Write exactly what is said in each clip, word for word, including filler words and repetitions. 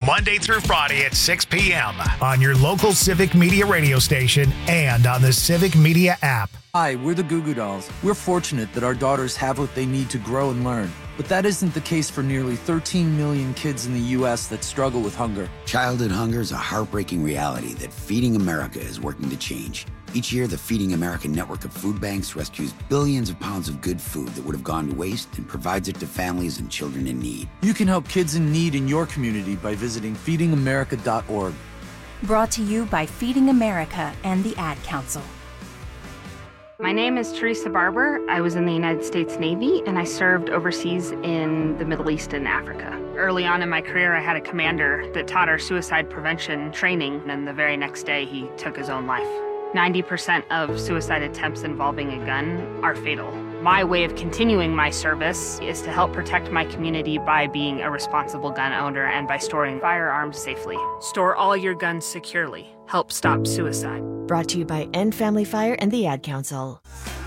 Monday through Friday at six p.m. on your local Civic Media radio station and on the Civic Media app. Hi, we're the Goo Goo Dolls. We're fortunate that our daughters have what they need to grow and learn. But that isn't the case for nearly thirteen million kids in the U S that struggle with hunger. Childhood hunger is a heartbreaking reality that Feeding America is working to change. Each year, the Feeding America network of food banks rescues billions of pounds of good food that would have gone to waste and provides it to families and children in need. You can help kids in need in your community by visiting feeding america dot org. Brought to you by Feeding America and the Ad Council. My name is Teresa Barber. I was in the United States Navy, and I served overseas in the Middle East and Africa. Early on in my career, I had a commander that taught our suicide prevention training, and the very next day, he took his own life. ninety percent of suicide attempts involving a gun are fatal. My way of continuing my service is to help protect my community by being a responsible gun owner and by storing firearms safely. Store all your guns securely. Help stop suicide. Brought to you by End Family Fire and the Ad Council.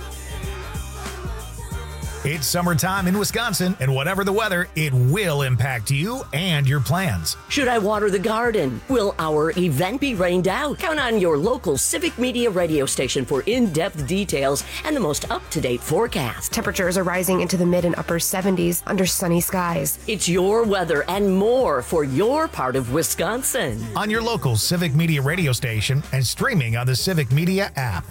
It's summertime in Wisconsin, and whatever the weather, it will impact you and your plans. Should I water the garden? Will our event be rained out? Count on your local Civic Media radio station for in-depth details and the most up-to-date forecast. Temperatures are rising into the mid and upper seventies under sunny skies. It's your weather and more for your part of Wisconsin. On your local Civic Media radio station and streaming on the Civic Media app.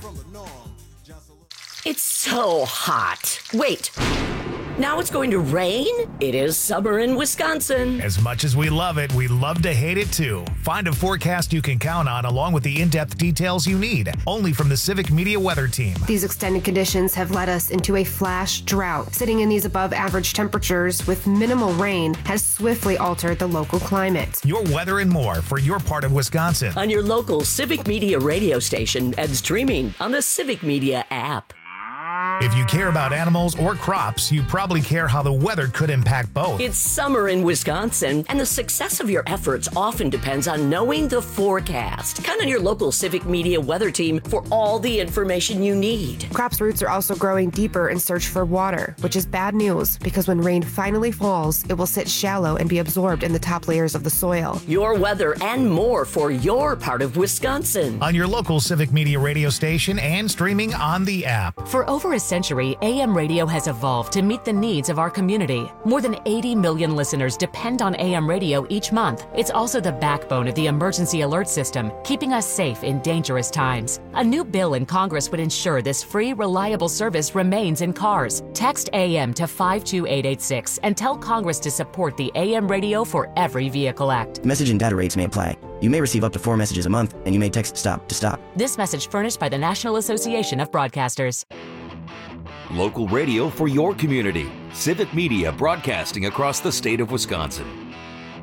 It's so hot. Wait, now it's going to rain? It is summer in Wisconsin. As much as we love it, we love to hate it too. Find a forecast you can count on along with the in-depth details you need, only from the Civic Media Weather Team. These extended conditions have led us into a flash drought. Sitting in these above average temperatures with minimal rain has swiftly altered the local climate. Your weather and more for your part of Wisconsin. On your local Civic Media radio station and streaming on the Civic Media app. If you care about animals or crops, you probably care how the weather could impact both. It's summer in Wisconsin, and the success of your efforts often depends on knowing the forecast. Count on your local Civic Media weather team for all the information you need. Crops' roots are also growing deeper in search for water, which is bad news because when rain finally falls, it will sit shallow and be absorbed in the top layers of the soil. Your weather and more for your part of Wisconsin. On your local Civic Media radio station and streaming on the app. For over a century, A M radio has evolved to meet the needs of our community. More than eighty million listeners depend on A M radio each month. It's also the backbone of the emergency alert system, keeping us safe in dangerous times. A new bill in Congress would ensure this free, reliable service remains in cars. Text A M to five two eight eight six and tell Congress to support the A M Radio for Every Vehicle Act. Message and data rates may apply. You may receive up to four messages a month, and you may text STOP to stop. This message furnished by the National Association of Broadcasters. Local radio for your community. Civic Media broadcasting across the state of Wisconsin.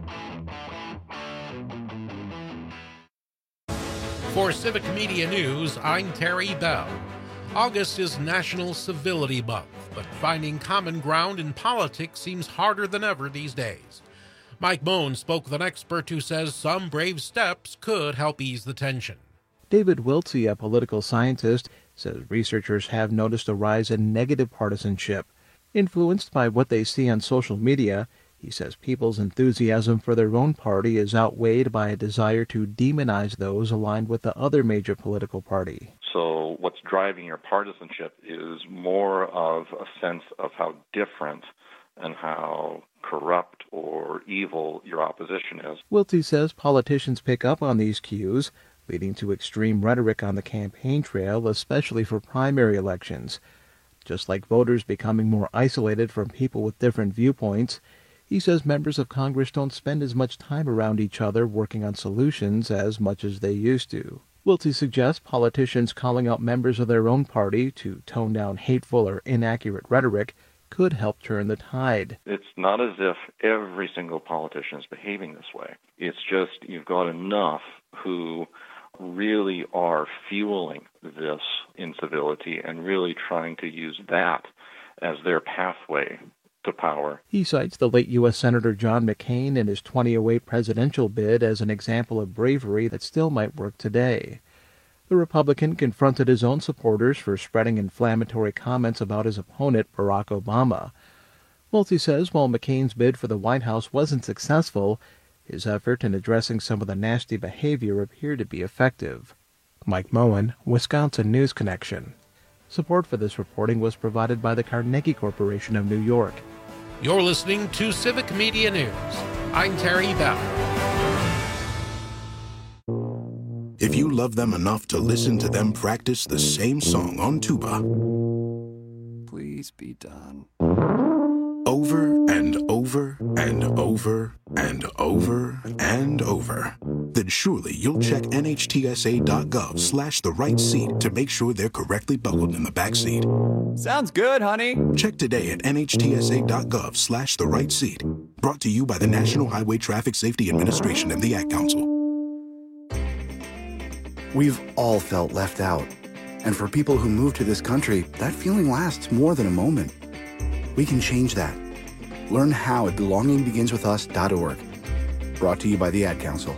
For Civic Media News, I'm Terry Bell. August is National Civility Month, but finding common ground in politics seems harder than ever these days. Mike Moen spoke with an expert who says some brave steps could help ease the tension. David Wiltsey, a political scientist, says researchers have noticed a rise in negative partisanship. Influenced by what they see on social media, he says people's enthusiasm for their own party is outweighed by a desire to demonize those aligned with the other major political party. So what's driving your partisanship is more of a sense of how different and how corrupt or evil your opposition is. Wiltsey says politicians pick up on these cues, leading to extreme rhetoric on the campaign trail, especially for primary elections. Just like voters becoming more isolated from people with different viewpoints, he says members of Congress don't spend as much time around each other working on solutions as much as they used to. Wiltsey suggests politicians calling out members of their own party to tone down hateful or inaccurate rhetoric could help turn the tide. It's not as if every single politician is behaving this way. It's just you've got enough who really are fueling this incivility and really trying to use that as their pathway to power. He cites the late U S Senator John McCain in his twenty oh eight presidential bid as an example of bravery that still might work today. The Republican confronted his own supporters for spreading inflammatory comments about his opponent, Barack Obama. Wiltsey says while McCain's bid for the White House wasn't successful, His effort in addressing some of the nasty behavior appeared to be effective. Mike Moen, Wisconsin News Connection. Support for this reporting was provided by the Carnegie Corporation of New York. You're listening to Civic Media News. I'm Terry Bell. If you love them enough to listen to them practice the same song on tuba, please be done. Over and over and over and over and over, then surely you'll check nhtsa.gov slash the right seat to make sure they're correctly buckled in the back seat. Sounds good, honey. Check today at nhtsa.gov slash the right seat. Brought to you by the National Highway Traffic Safety Administration and the Ad Council. We've all felt left out. And for people who move to this country, that feeling lasts more than a moment. We can change that. Learn how at belonging begins with us dot org. Brought to you by the Ad Council.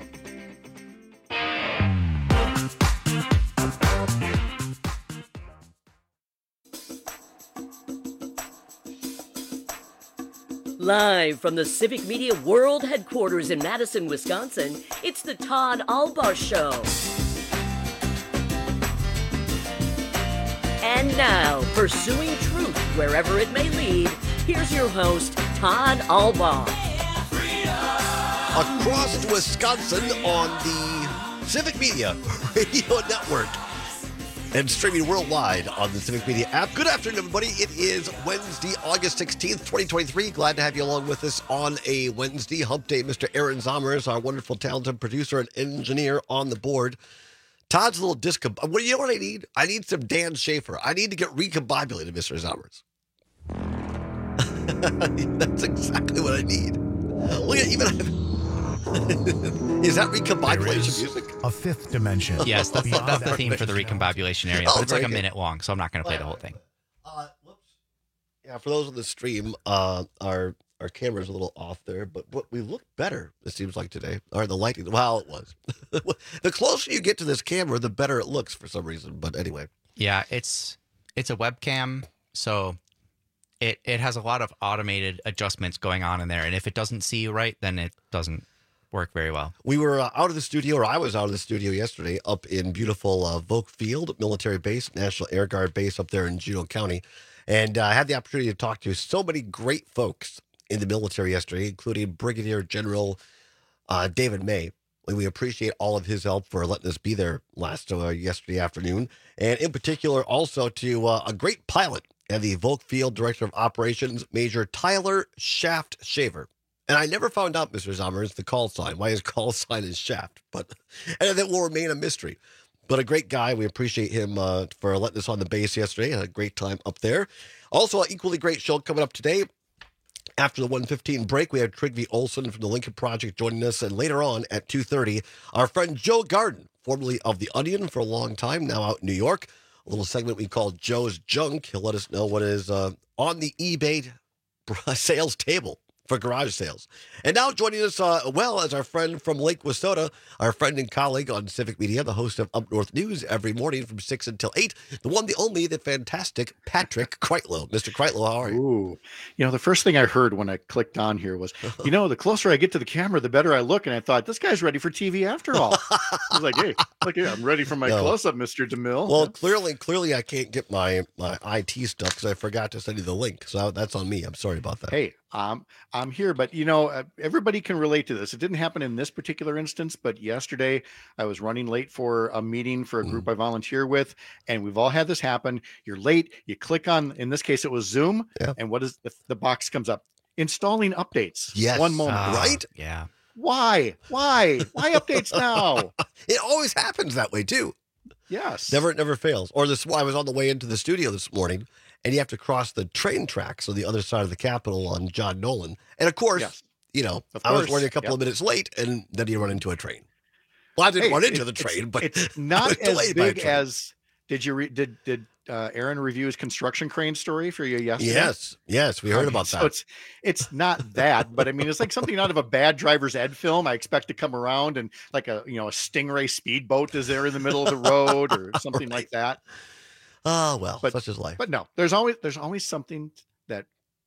Live from the Civic Media World Headquarters in Madison, Wisconsin, it's the Todd Albaugh Show. And now, pursuing truth wherever it may lead, here's your host, Todd Albaugh. Across Wisconsin on the Civic Media Radio Network and streaming worldwide on the Civic Media app. Good afternoon, everybody. It is Wednesday, August sixteenth, twenty twenty-three. Glad to have you along with us on a Wednesday hump day. Mister Aaron Zommers, our wonderful, talented producer and engineer on the board. Todd's a little discombobulated. Well, you know what I need? I need some Dan Schaefer. I need to get recombobulated, Mister Zommers. That's exactly what I need. Look at even. Is that recombobulation music? A fifth dimension. Yes, that's, Beyond that's the that theme for the recombobulation area. Oh, but it's like a very good. minute long, so I'm not going to play the whole thing. Uh, whoops. Yeah, for those on the stream, uh, our our camera's a little off there, but, but we look better, it seems like today. Or the lighting, well, it was. The closer you get to this camera, the better it looks for some reason. But anyway. Yeah, it's it's a webcam, so it it has a lot of automated adjustments going on in there. And if it doesn't see you right, then it doesn't work very well. We were uh, out of the studio, or I was out of the studio yesterday, up in beautiful uh, Volk Field Military Base, National Air Guard Base up there in Juneau County. And uh, I had the opportunity to talk to so many great folks in the military yesterday, including Brigadier General uh, David May. We appreciate all of his help for letting us be there last uh, yesterday afternoon. And in particular, also to uh, a great pilot and the Volk Field Director of Operations, Major Tyler Shaft Shaver. And I never found out, Mister Zommers, the call sign, why his call sign is Shaft. But and that will remain a mystery. But a great guy. We appreciate him uh, for letting us on the base yesterday. Had a great time up there. Also, an equally great show coming up today. After the one fifteen break, we have Trygve Olsen from the Lincoln Project joining us. And later on at two thirty, our friend Joe Garden, formerly of The Onion for a long time, now out in New York. A little segment we call Joe's Junk. He'll let us know what is uh, on the eBay sales table for garage sales. And now joining us, uh, well, as our friend from Lake Wissota, our friend and colleague on Civic Media, the host of Up North News every morning from six until eight, the one, the only, the fantastic Patrick Kreitlow. Mister Kreitlow, how are you? Ooh. You know, the first thing I heard when I clicked on here was, you know, the closer I get to the camera, the better I look. And I thought, this guy's ready for T V after all. I was like, hey, look, yeah, I'm ready for my No. close-up, Mister DeMille. Well, clearly, clearly I can't get my, my I T stuff because I forgot to send you the link. So that's on me. I'm sorry about that. Hey, um, I'm here, but you know, uh, everybody can relate to this. It didn't happen in this particular instance, but yesterday I was running late for a meeting for a group I volunteer with, and we've all had this happen. You're late, you click on, in this case, it was Zoom, yeah. and what is the, the box comes up? Installing updates. Yes. One moment. Uh, right? Yeah. Why? Why? Why updates now? It always happens that way too. Yes. Never, never fails. Or this, I was on the way into the studio this morning, and you have to cross the train tracks on the other side of the Capitol on John Nolan. And of course, Yes. you know, Of I was course. running a couple Yep. of minutes late, and then you run into a train. Well, I didn't Hey, run into it- the train, it's, but it's I not was as delayed by a big train. as. Did you re, did did uh, Aaron review his construction crane story for you yesterday? Yes, yes, we heard about So that. it's it's not that, but I mean, it's like something out of a bad driver's ed film. I expect to come around and like a you know a Stingray speedboat is there in the middle of the road or something like that. Oh well, But such is life. But no, there's always there's always something that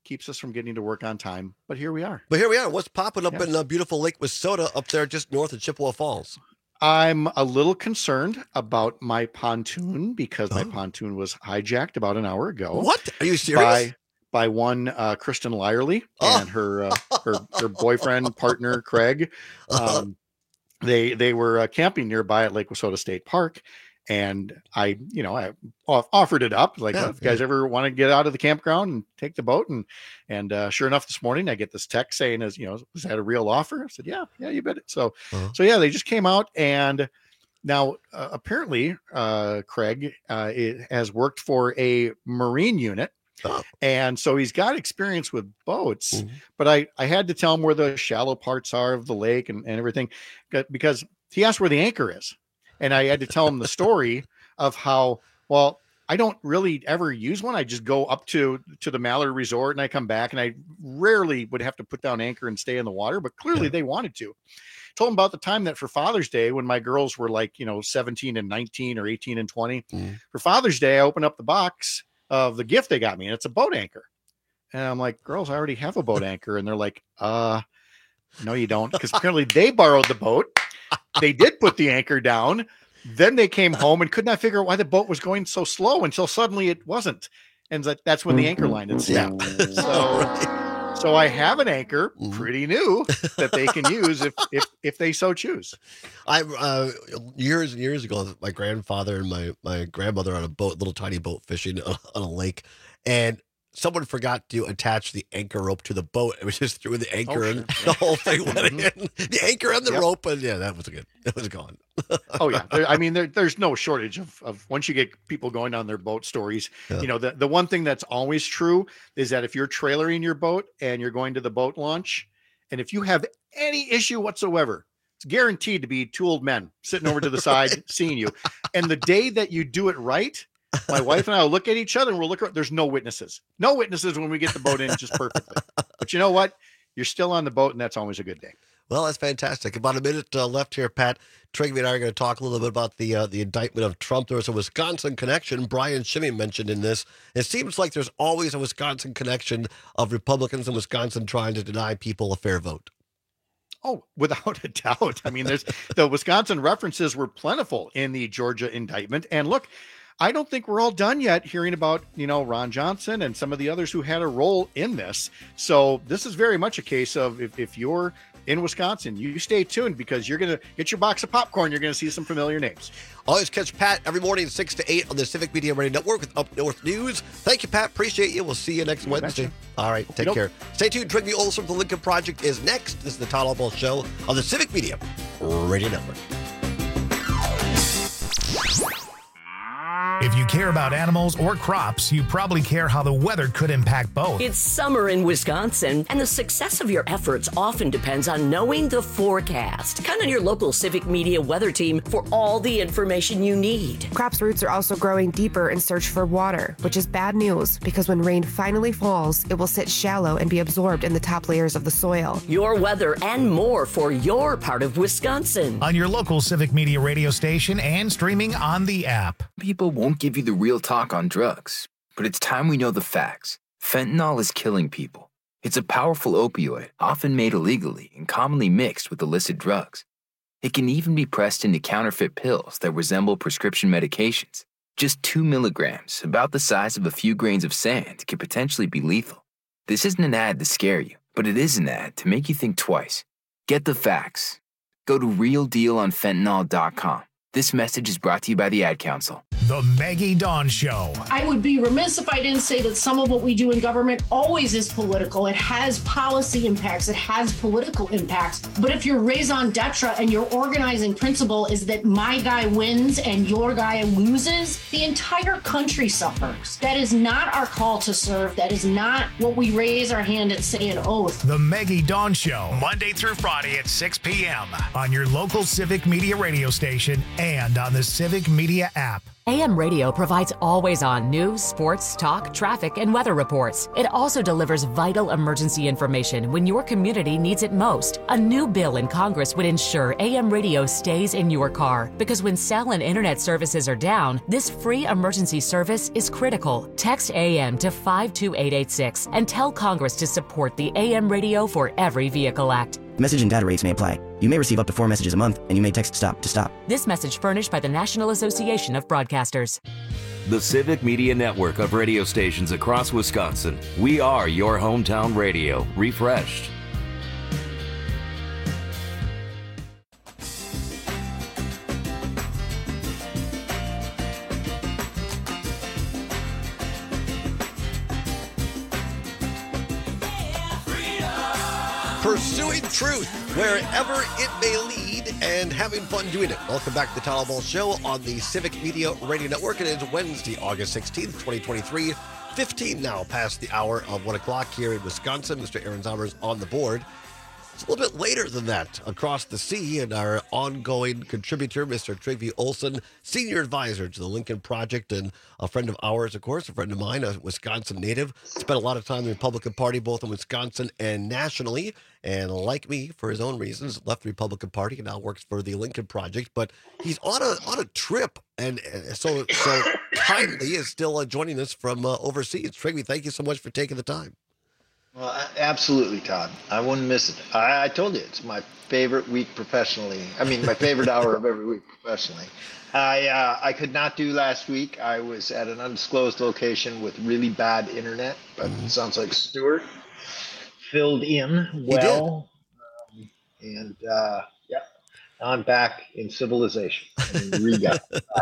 keeps us from getting to work on time. But here we are. But here we are. What's popping up Yeah. in uh, beautiful Lake Wissota up there just north of Chippewa Falls? I'm a little concerned about my pontoon because my Oh. pontoon was hijacked about an hour ago. What? Are you serious? By, by one uh, Kristen Lyerly Oh. and her, uh, her her boyfriend, partner, Craig. Uh-huh. Um, they they were uh, camping nearby at Lake Wissota State Park. And I, you know, I off- offered it up like, Yeah, oh, if you guys ever want to get out of the campground and take the boat. And, and uh, sure enough, this morning I get this text saying, as you know, was that a real offer? I said, yeah, yeah, you bet it. So, Uh-huh. so yeah, they just came out. And now uh, apparently uh, Craig uh, it has worked for a Marine unit. Oh. And so he's got experience with boats, Mhm. but I, I had to tell him where the shallow parts are of the lake and, and everything, because he asked where the anchor is. And I had to tell him the story of how, well, I don't really ever use one. I just go up to, to the Mallard Resort and I come back, and I rarely would have to put down anchor and stay in the water, but clearly Yeah. they wanted to. Told him about the time that for Father's Day, when my girls were like, you know, seventeen and nineteen or eighteen and twenty, Mhm. for Father's Day, I opened up the box of the gift they got me, and it's a boat anchor. And I'm like, girls, I already have a boat anchor. And they're like, uh, no, you don't. Because apparently they borrowed the boat. They did put the anchor down. Then they came home and could not figure out why the boat was going so slow until suddenly it wasn't. And that- that's when the anchor line had snapped. So, so I have an anchor, pretty new, that they can use if if if they so choose. I uh, years and years ago, my grandfather and my my grandmother on a boat, little tiny boat fishing on on a lake, and someone forgot to attach the anchor rope to the boat. It was just threw the anchor Oh, and sure. the whole thing went in. The anchor and the Yep. rope, and yeah, that was good. It was gone. Oh yeah, There- I mean, there, there's no shortage of of once you get people going on their boat stories. Yeah. You know, the the one thing that's always true is that if you're trailering your boat and you're going to the boat launch, and if you have any issue whatsoever, it's guaranteed to be two old men sitting over to the side seeing you. And the day that you do it right, my wife and I will look at each other and we'll look. There's no witnesses, no witnesses when we get the boat in just perfectly. But you know what? You're still on the boat, and that's always a good day. Well, that's fantastic. About a minute uh, left here, Pat. Trigby and I are going to talk a little bit about the uh, the indictment of Trump. There was a Wisconsin connection. Brian Shimmy mentioned in this. It seems like there's always a Wisconsin connection of Republicans in Wisconsin trying to deny people a fair vote. Oh, without a doubt. I mean, there's the Wisconsin references were plentiful in the Georgia indictment. And look, I don't think we're all done yet hearing about, you know, Ron Johnson and some of the others who had a role in this. So this is very much a case of if, if you're in Wisconsin, you stay tuned, because you're going to get your box of popcorn. You're going to see some familiar names. Always catch Pat every morning six to eight on the Civic Media Radio Network with Up North News. Thank you, Pat. Appreciate you. We'll see you next You Wednesday. betcha. All right. Take Okey-doke. care. Stay tuned. Trigby Olson from the Lincoln Project is next. This is the Todd Oswalt Show on the Civic Media Radio Network. If you care about animals or crops, you probably care how the weather could impact both. It's summer in Wisconsin, and the success of your efforts often depends on knowing the forecast. Count on your local Civic Media weather team for all the information you need. Crops' roots are also growing deeper in search for water, which is bad news because when rain finally falls, it will sit shallow and be absorbed in the top layers of the soil. Your weather and more for your part of Wisconsin. On your local Civic Media radio station and streaming on the app. People won't give you the real talk on drugs, but it's time we know the facts. Fentanyl is killing people. It's a powerful opioid, often made illegally and commonly mixed with illicit drugs. It can even be pressed into counterfeit pills that resemble prescription medications. Just two milligrams, about the size of a few grains of sand, can potentially be lethal. This isn't an ad to scare you, but it is an ad to make you think twice. Get the facts. Go to real deal on fentanyl dot com. This message is brought to you by the Ad Council. The Maggie Dawn Show. I would be remiss if I didn't say that some of what we do in government always is political. It has policy impacts. It has political impacts. But if your raison d'etre and your organizing principle is that my guy wins and your guy loses, the entire country suffers. That is not our call to serve. That is not what we raise our hand and say an oath. The Maggie Dawn Show, Monday through Friday at six p.m. on your local Civic Media radio station and on the Civic Media app. A M Radio provides always-on news, sports, talk, traffic, and weather reports. It also delivers vital emergency information when your community needs it most. A new bill in Congress would ensure A M Radio stays in your car, because when cell and internet services are down, this free emergency service is critical. Text A M to five two eight eight six and tell Congress to support the A M Radio for Every Vehicle Act. Message and data rates may apply. You may receive up to four messages a month, and you may text STOP to stop. This message furnished by the National Association of Broadcasters. The Civic Media Network of radio stations across Wisconsin. We are your hometown radio, refreshed. Pursuing truth wherever it may lead and having fun doing it. Welcome back to the Tyler Ball Show on the Civic Media Radio Network. It is Wednesday, August sixteenth, twenty twenty-three. fifteen now past the hour of one o'clock here in Wisconsin. Mister Aaron Zommers on the board. It's a little bit later than that across the sea, and our ongoing contributor, Mister Trygve Olsen, senior advisor to the Lincoln Project, and a friend of ours, of course, a friend of mine, a Wisconsin native. Spent a lot of time in the Republican Party, both in Wisconsin and nationally, and like me, for his own reasons, left the Republican Party and now works for the Lincoln Project. But he's on a on a trip, and uh, so so kindly is still uh, joining us from uh, overseas. Trygve, thank you so much for taking the time. Well, absolutely, Todd. I wouldn't miss it. I, I told you, it's my favorite week professionally. I mean, my favorite hour of every week professionally. I uh, I could not do last week. I was at an undisclosed location with really bad internet, but mm-hmm. It sounds like Stuart filled in well. Um, and, uh, yeah, I'm back in civilization in Riga.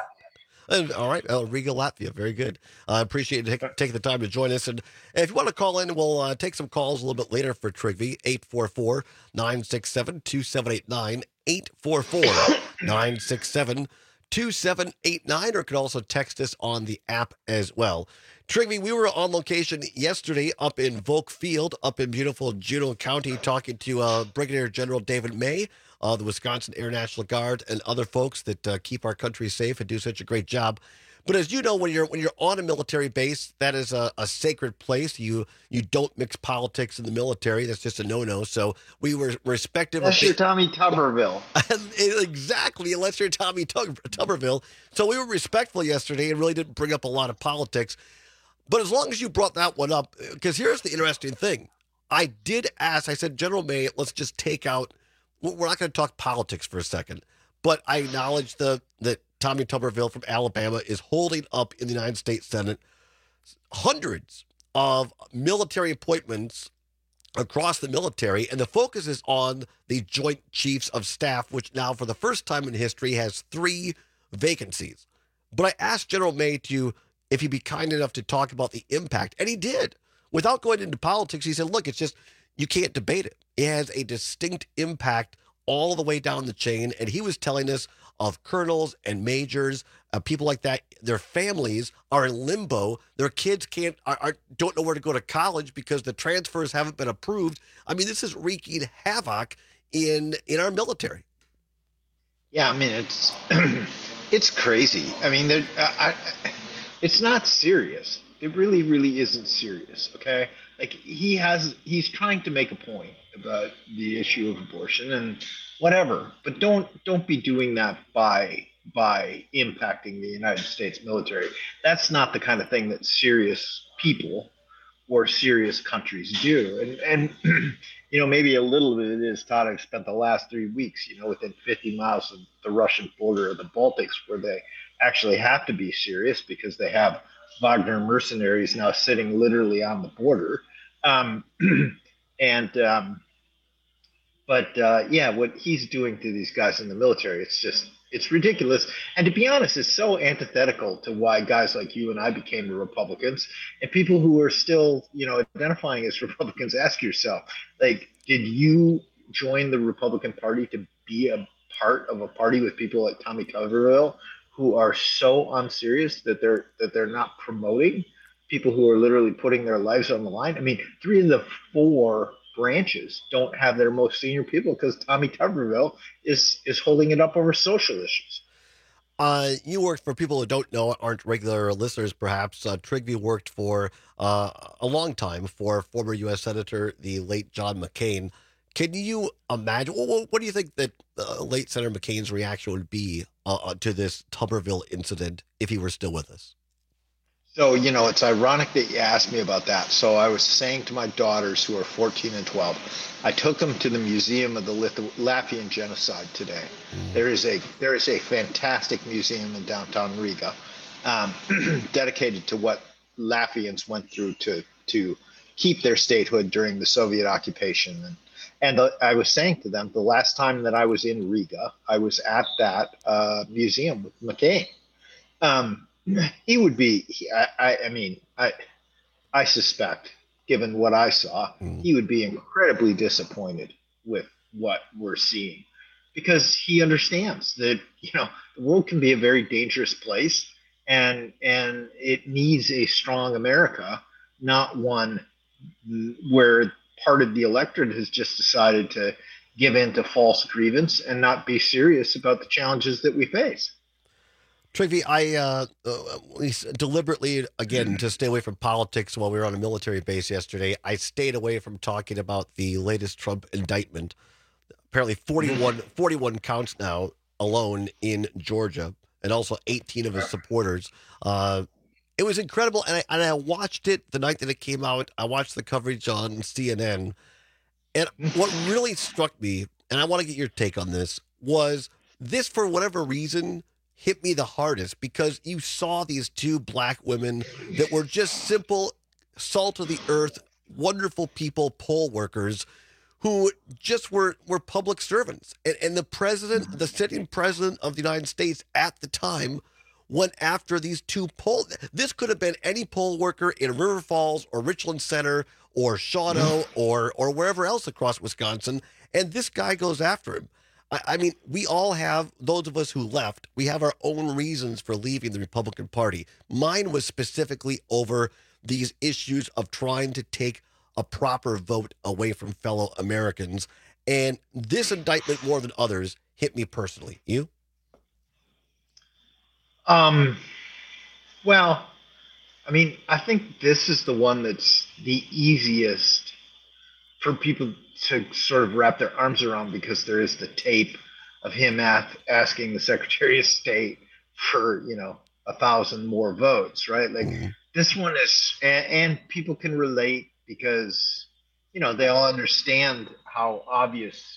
All right, uh, Riga, Latvia. Very good. I uh, appreciate you take, taking the time to join us. And if you want to call in, we'll uh, take some calls a little bit later for Trygve. eight four four, nine six seven, two seven eight nine, eight four four, nine six seven, two seven eight nine, or you can also text us on the app as well. Trygve, we were on location yesterday up in Volk Field, up in beautiful Juneau County, talking to uh, Brigadier General David May, Uh, the Wisconsin Air National Guard, and other folks that uh, keep our country safe and do such a great job. But as you know, when you're when you're on a military base, that is a, a sacred place. You you don't mix politics in the military. That's just a no-no. So we were respective. Unless of you're Tommy Tuberville. Exactly, unless you're Tommy Tub- Tuberville. So we were respectful yesterday and really didn't bring up a lot of politics. But as long as you brought that one up, because here's the interesting thing. I did ask, I said, General May, let's just take out, we're not going to talk politics for a second, but I acknowledge the that Tommy Tuberville from Alabama is holding up in the United States Senate hundreds of military appointments across the military, and the focus is on the Joint Chiefs of Staff, which now for the first time in history has three vacancies. But I asked General May to, if he'd be kind enough to talk about the impact, and he did. Without going into politics, he said, look, it's just, you can't debate it. It has a distinct impact all the way down the chain. And he was telling us of colonels and majors, uh, people like that. Their families are in limbo. Their kids can't, are, are, don't know where to go to college because the transfers haven't been approved. I mean, this is wreaking havoc in in our military. Yeah, I mean, it's it's crazy. I mean, I, I, it's not serious. It really, really isn't serious. Okay. Like he has, he's trying to make a point about the issue of abortion and whatever, but don't don't be doing that by by impacting the United States military. That's not the kind of thing that serious people or serious countries do. And and you know, maybe a little bit it is. Todd, I've spent the last three weeks, you know, within fifty miles of the Russian border of the Baltics, where they actually have to be serious because they have Wagner mercenaries now sitting literally on the border. Um, and, um, but, uh, yeah, what he's doing to these guys in the military, it's just, it's ridiculous. And to be honest, it's so antithetical to why guys like you and I became Republicans, and people who are still, you know, identifying as Republicans. Ask yourself, like, did you join the Republican Party to be a part of a party with people like Tommy Tuberville, who are so unserious that they're that they're not promoting people who are literally putting their lives on the line? I mean, three of the four branches don't have their most senior people because Tommy Tuberville is is holding it up over social issues. Uh, you worked for people who don't know, aren't regular listeners perhaps. Uh, Trygve worked for uh, a long time for former U S Senator, the late John McCain. Can you imagine, what, what do you think that uh, late Senator McCain's reaction would be uh, to this Tuberville incident if he were still with us? So, you know, it's ironic that you asked me about that. So I was saying to my daughters who are fourteen and twelve, I took them to the Museum of the Lith- Latvian Genocide today. Mm. There is a there is a fantastic museum in downtown Riga um, dedicated to what Latvians went through to to keep their statehood during the Soviet occupation. And, and the, I was saying to them, the last time that I was in Riga, I was at that uh, museum with McCain. Um, He would be. I, I, I mean, I, I suspect, given what I saw, mm. he would be incredibly disappointed with what we're seeing, because he understands that, you know, the world can be a very dangerous place, and and it needs a strong America, not one where part of the electorate has just decided to give in to false grievance and not be serious about the challenges that we face. Trygve, I uh, uh, deliberately, again, to stay away from politics while we were on a military base yesterday, I stayed away from talking about the latest Trump indictment. Apparently forty-one, forty-one counts now alone in Georgia, and also eighteen of his supporters. Uh, it was incredible, and I, and I watched it the night that it came out. I watched the coverage on C N N, and what really struck me, and I want to get your take on this, was this, for whatever reason, hit me the hardest, because you saw these two black women that were just simple, salt of the earth, wonderful people, poll workers, who just were, were public servants. And, and the president, the sitting president of the United States at the time, went after these two poll. This could have been any poll worker in River Falls or Richland Center or Shawano or, or wherever else across Wisconsin. And this guy goes after him. I mean, we all have, those of us who left, we have our own reasons for leaving the Republican Party. Mine was specifically over these issues of trying to take a proper vote away from fellow Americans. And this indictment, more than others, hit me personally. You? Um. Well, I mean, I think this is the one that's the easiest for people to sort of wrap their arms around, because there is the tape of him at, asking the Secretary of State for, you know, a thousand more votes, right? Like mm-hmm. this one is, and, and people can relate because, you know, they all understand how obvious,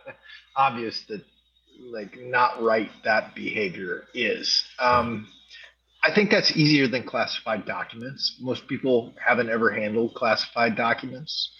obvious that, like, not right that behavior is. Um, I think that's easier than classified documents. Most people haven't ever handled classified documents,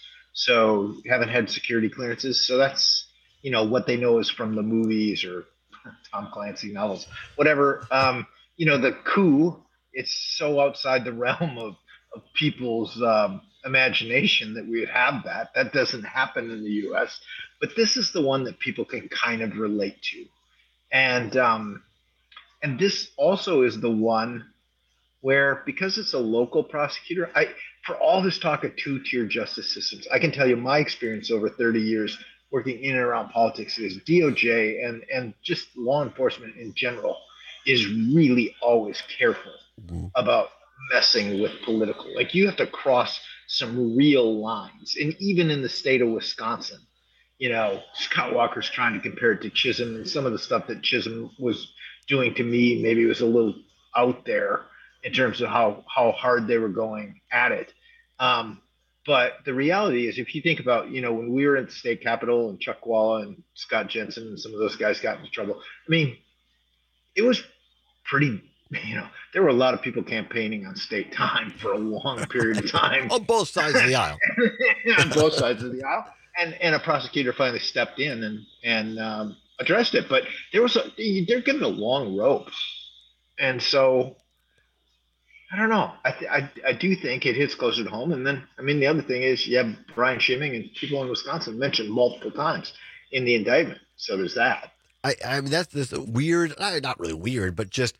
so haven't had security clearances. So that's, you know, what they know is from the movies or Tom Clancy novels, whatever. Um, you know, the coup, it's so outside the realm of, of people's um, imagination that we would have that. That doesn't happen in the U S, but this is the one that people can kind of relate to. And, um, and this also is the one where, because it's a local prosecutor, I, for all this talk of two-tier justice systems, I can tell you my experience over thirty years working in and around politics is D O J and, and just law enforcement in general is really always careful mm-hmm. about messing with political. Like, you have to cross some real lines. And even in the state of Wisconsin, you know, Scott Walker's trying to compare it to Chisholm, and some of the stuff that Chisholm was doing to me maybe was a little out there in terms of how, how hard they were going at it. Um, but the reality is, if you think about, you know, when we were at the state capitol and Chuck Walla and Scott Jensen and some of those guys got into trouble, I mean, it was pretty, you know, there were a lot of people campaigning on state time for a long period of time. On both sides of the aisle. On both sides of the aisle. And and a prosecutor finally stepped in and, and um, addressed it. But there was a, they're given a long rope. And so, I don't know. I, th- I I do think it hits closer to home. And then, I mean, the other thing is you have Brian Schimming and people in Wisconsin mentioned multiple times in the indictment. So there's that. I, I mean, that's this weird, not really weird, but just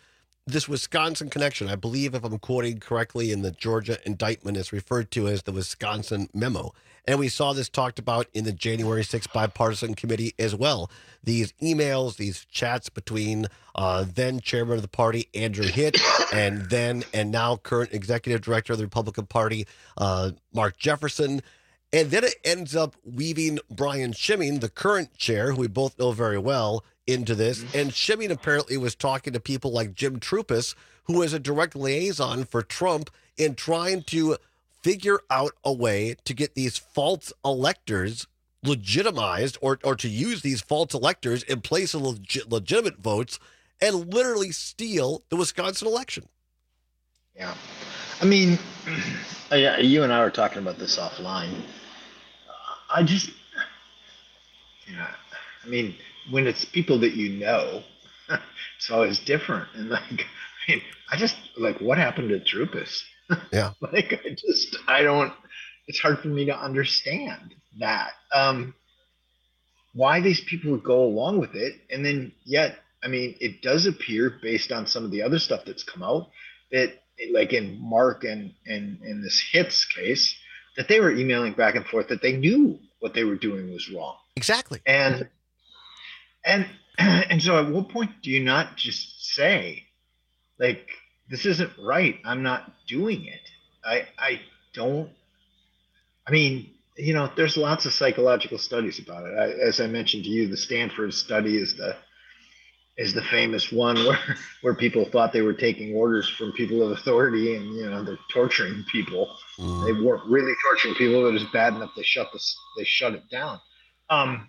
this Wisconsin connection. I believe, if I'm quoting correctly, in the Georgia indictment, is referred to as the Wisconsin memo. And we saw this talked about in the January sixth bipartisan committee as well. These emails, these chats between uh, then chairman of the party, Andrew Hitt, and then and now current executive director of the Republican Party, uh, Mark Jefferson. And then it ends up weaving Brian Schimming, the current chair, who we both know very well, into this. And Schimming apparently was talking to people like Jim Trupis, who is a direct liaison for Trump, in trying to figure out a way to get these false electors legitimized, or, or to use these false electors in place of leg- legitimate votes and literally steal the Wisconsin election. Yeah. I mean, yeah, you and I were talking about this offline. I just, yeah, I mean, when it's people that you know, it's always different. And like, I mean, I just, like, what happened to Trupis? Yeah. Like, I just, I don't, it's hard for me to understand that. Um, why these people would go along with it. And then yet, I mean, it does appear, based on some of the other stuff that's come out, that like in Mark and, and, and this Hitts case, that they were emailing back and forth, that they knew what they were doing was wrong. Exactly. And, and, and so at what point do you not just say, like, this isn't right, I'm not doing it? I, I don't, I mean, you know, there's lots of psychological studies about it. I, as I mentioned to you, the Stanford study is the, is the famous one where, where people thought they were taking orders from people of authority, and, you know, they're torturing people. Mm. They weren't really torturing people. It was bad enough they shut this, they shut it down. Um,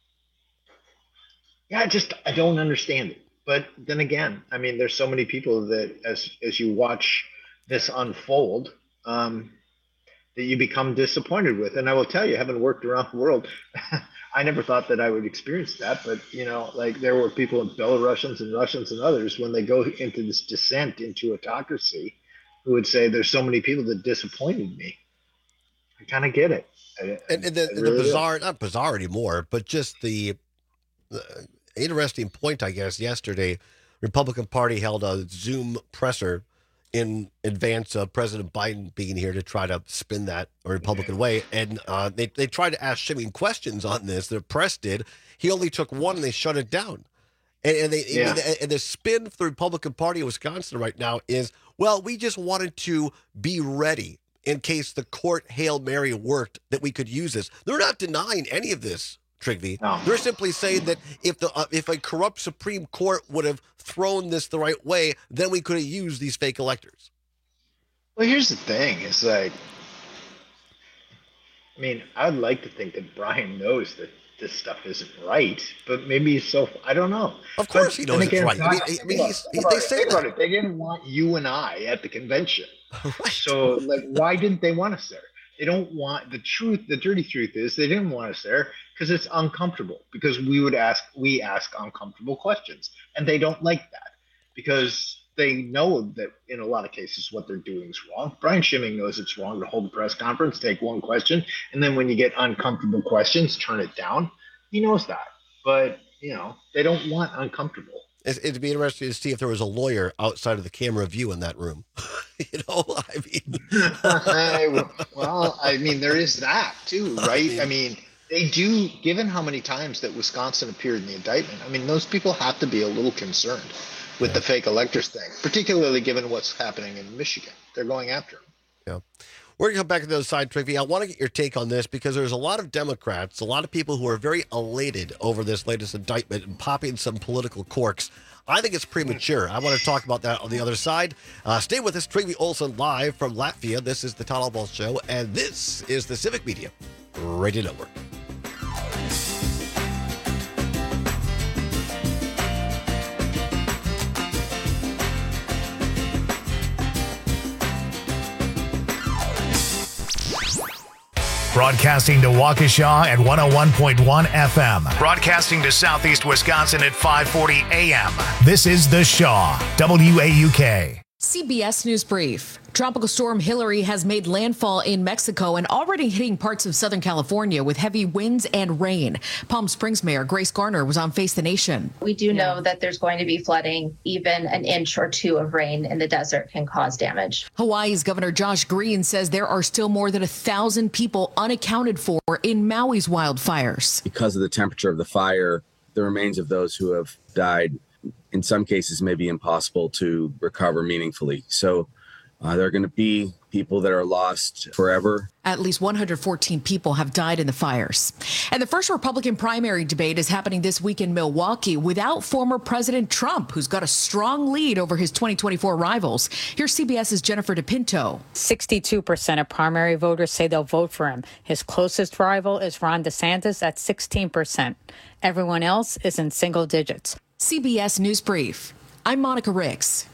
yeah, I just, I don't understand it. But then again, I mean, there's so many people that as, as you watch this unfold, um, that you become disappointed with. And I will tell you, having worked around the world, I never thought that I would experience that. But, you know, like there were people, Belarusians and Russians and others, when they go into this descent into autocracy, who would say there's so many people that disappointed me. I kind of get it. I, and, and the, really the bizarre, do. not bizarre anymore, but just the, the interesting point, I guess, yesterday, Republican Party held a Zoom presser in advance of President Biden being here to try to spin that a Republican way. And uh, they, they tried to ask Schimming questions on this. The press did. He only took one and they shut it down. And, and, they, yeah. and, and the spin for the Republican Party of Wisconsin right now is, well, we just wanted to be ready in case the court Hail Mary worked, that we could use this. They're not denying any of this, Trigby. No. They're simply saying that if the uh, if a corrupt Supreme Court would have thrown this the right way, then we could have used these fake electors. Well, here's the thing. It's like, I mean, I'd like to think that Brian knows that this stuff isn't right, but maybe so, I don't know. Of course but, he knows it's right. I mean, I mean he's, he, they say that. It. They didn't want you and I at the convention. Right. So, like, why didn't they want us there? They don't want, the truth, the dirty truth is they didn't want us there because it's uncomfortable, because we would ask, we ask uncomfortable questions, and they don't like that because they know that in a lot of cases what they're doing is wrong. Brian Schimming knows it's wrong to hold a press conference, take one question, and then when you get uncomfortable questions, turn it down. He knows that, but, you know, they don't want uncomfortable. It'd be interesting to see if there was a lawyer outside of the camera view in that room. You know, I mean, well, I mean, there is that too, right? I mean, they do, given how many times that Wisconsin appeared in the indictment, I mean, those people have to be a little concerned with yeah. the fake electors thing, particularly given what's happening in Michigan. They're going after them. Yeah. We're going to come back to the other side, Trigby. I want to get your take on this because there's a lot of Democrats, a lot of people who are very elated over this latest indictment and popping some political corks. I think it's premature. I want to talk about that on the other side. Uh, stay with us. Trigby Olson live from Latvia. This is the Todd Albaugh Show, and this is the Civic Media Radio Network. Broadcasting to Waukesha at one oh one point one F M. Broadcasting to Southeast Wisconsin at five forty A M. This is The Shaw, W A U K. C B S News Brief. Tropical storm Hillary has made landfall in Mexico and already hitting parts of Southern California with heavy winds and rain. Palm Springs Mayor Grace Garner was on Face the Nation. We do know that there's going to be flooding. Even an inch or two of rain in the desert can cause damage. Hawaii's Governor Josh Green says there are still more than a thousand people unaccounted for in Maui's wildfires. Because of the temperature of the fire, the remains of those who have died in some cases may be impossible to recover meaningfully. So uh, there are going to be people that are lost forever. At least one hundred fourteen people have died in the fires. And the first Republican primary debate is happening this week in Milwaukee without former President Trump, who's got a strong lead over his twenty twenty-four rivals. Here's CBS's Jennifer DePinto. sixty-two percent of primary voters say they'll vote for him. His closest rival is Ron DeSantis at sixteen percent. Everyone else is in single digits. C B S News Brief. I'm Monica Ricks.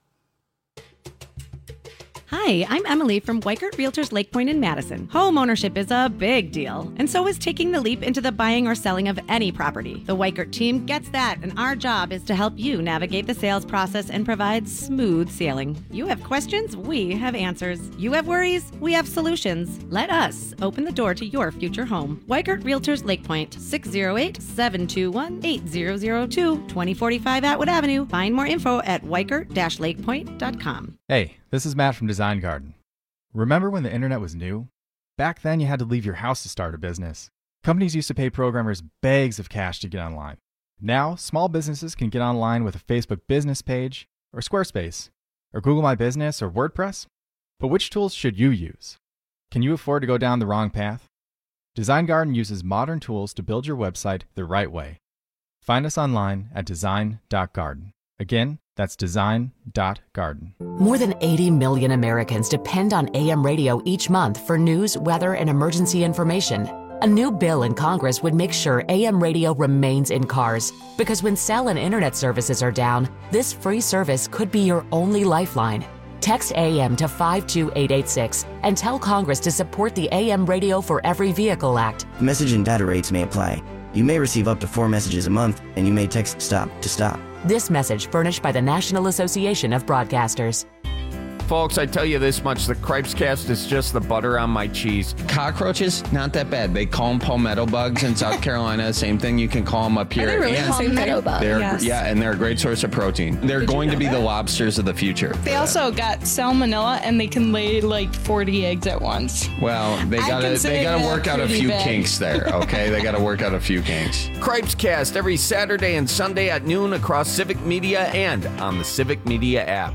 Hi, I'm Emily from Weikert Realtors Lake Point in Madison. Home ownership is a big deal, and so is taking the leap into the buying or selling of any property. The Weikert team gets that, and our job is to help you navigate the sales process and provide smooth sailing. You have questions, we have answers. You have worries, we have solutions. Let us open the door to your future home. Weikert Realtors Lake Point, six oh eight, seven two one, eight zero zero two, twenty forty-five Atwood Avenue. Find more info at weikert dash lakepoint dot com. Hey, this is Matt from Design Garden. Remember when the internet was new? Back then you had to leave your house to start a business. Companies used to pay programmers bags of cash to get online. Now, small businesses can get online with a Facebook business page, or Squarespace, or Google My Business, or WordPress. But which tools should you use? Can you afford to go down the wrong path? Design Garden uses modern tools to build your website the right way. Find us online at design dot garden. Again, that's design dot garden. More than eighty million Americans depend on A M radio each month for news, weather, and emergency information. A new bill in Congress would make sure A M radio remains in cars, because when cell and internet services are down, this free service could be your only lifeline. Text A M to five two eight eight six and tell Congress to support the A M Radio for Every Vehicle Act. Message and data rates may apply. You may receive up to four messages a month, and you may text STOP to stop. This message furnished by the National Association of Broadcasters. Folks, I tell you this much, the Cripescast is just the butter on my cheese. Cockroaches, not that bad. They call them palmetto bugs in South Carolina. Same thing, you can call them up here. Are they really and palmetto bugs? They're, Yes. Yeah, and they're a great source of protein. They're Did going you to be know the that? lobsters of the future. They also got salmonella, and they can lay like forty eggs at once. Well, they I gotta consider they gotta that work out a pretty few bad. kinks there, okay? They gotta work out a few kinks. Cripescast every Saturday and Sunday at noon across Civic Media and on the Civic Media app.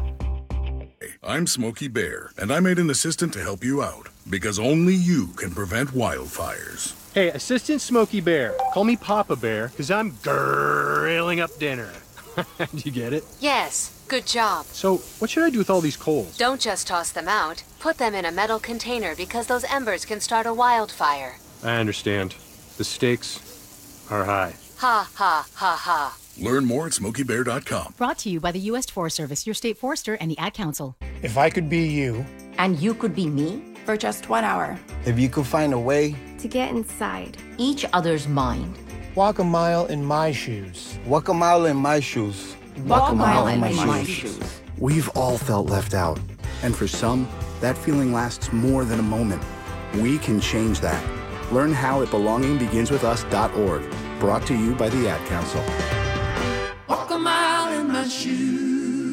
I'm Smokey Bear, and I made an assistant to help you out, because only you can prevent wildfires. Hey, Assistant Smokey Bear. Call me Papa Bear, because I'm grilling up dinner. Do you get it? Yes, good job. So, what should I do with all these coals? Don't just toss them out. Put them in a metal container because those embers can start a wildfire. I understand. The stakes are high. Ha, ha, ha, ha. Learn more at smokey bear dot com. Brought to you by the U S Forest Service, your state forester, and the Ad Council. If I could be you. And you could be me? For just one hour. If you could find a way. To get inside. Each other's mind. Walk a mile in my shoes. Walk a mile in my shoes. Walk, Walk a mile, mile in, in my, my shoes. shoes. We've all felt left out. And for some, that feeling lasts more than a moment. We can change that. Learn how at belonging begins with us dot org. Brought to you by the Ad Council. Walk a mile in my shoes.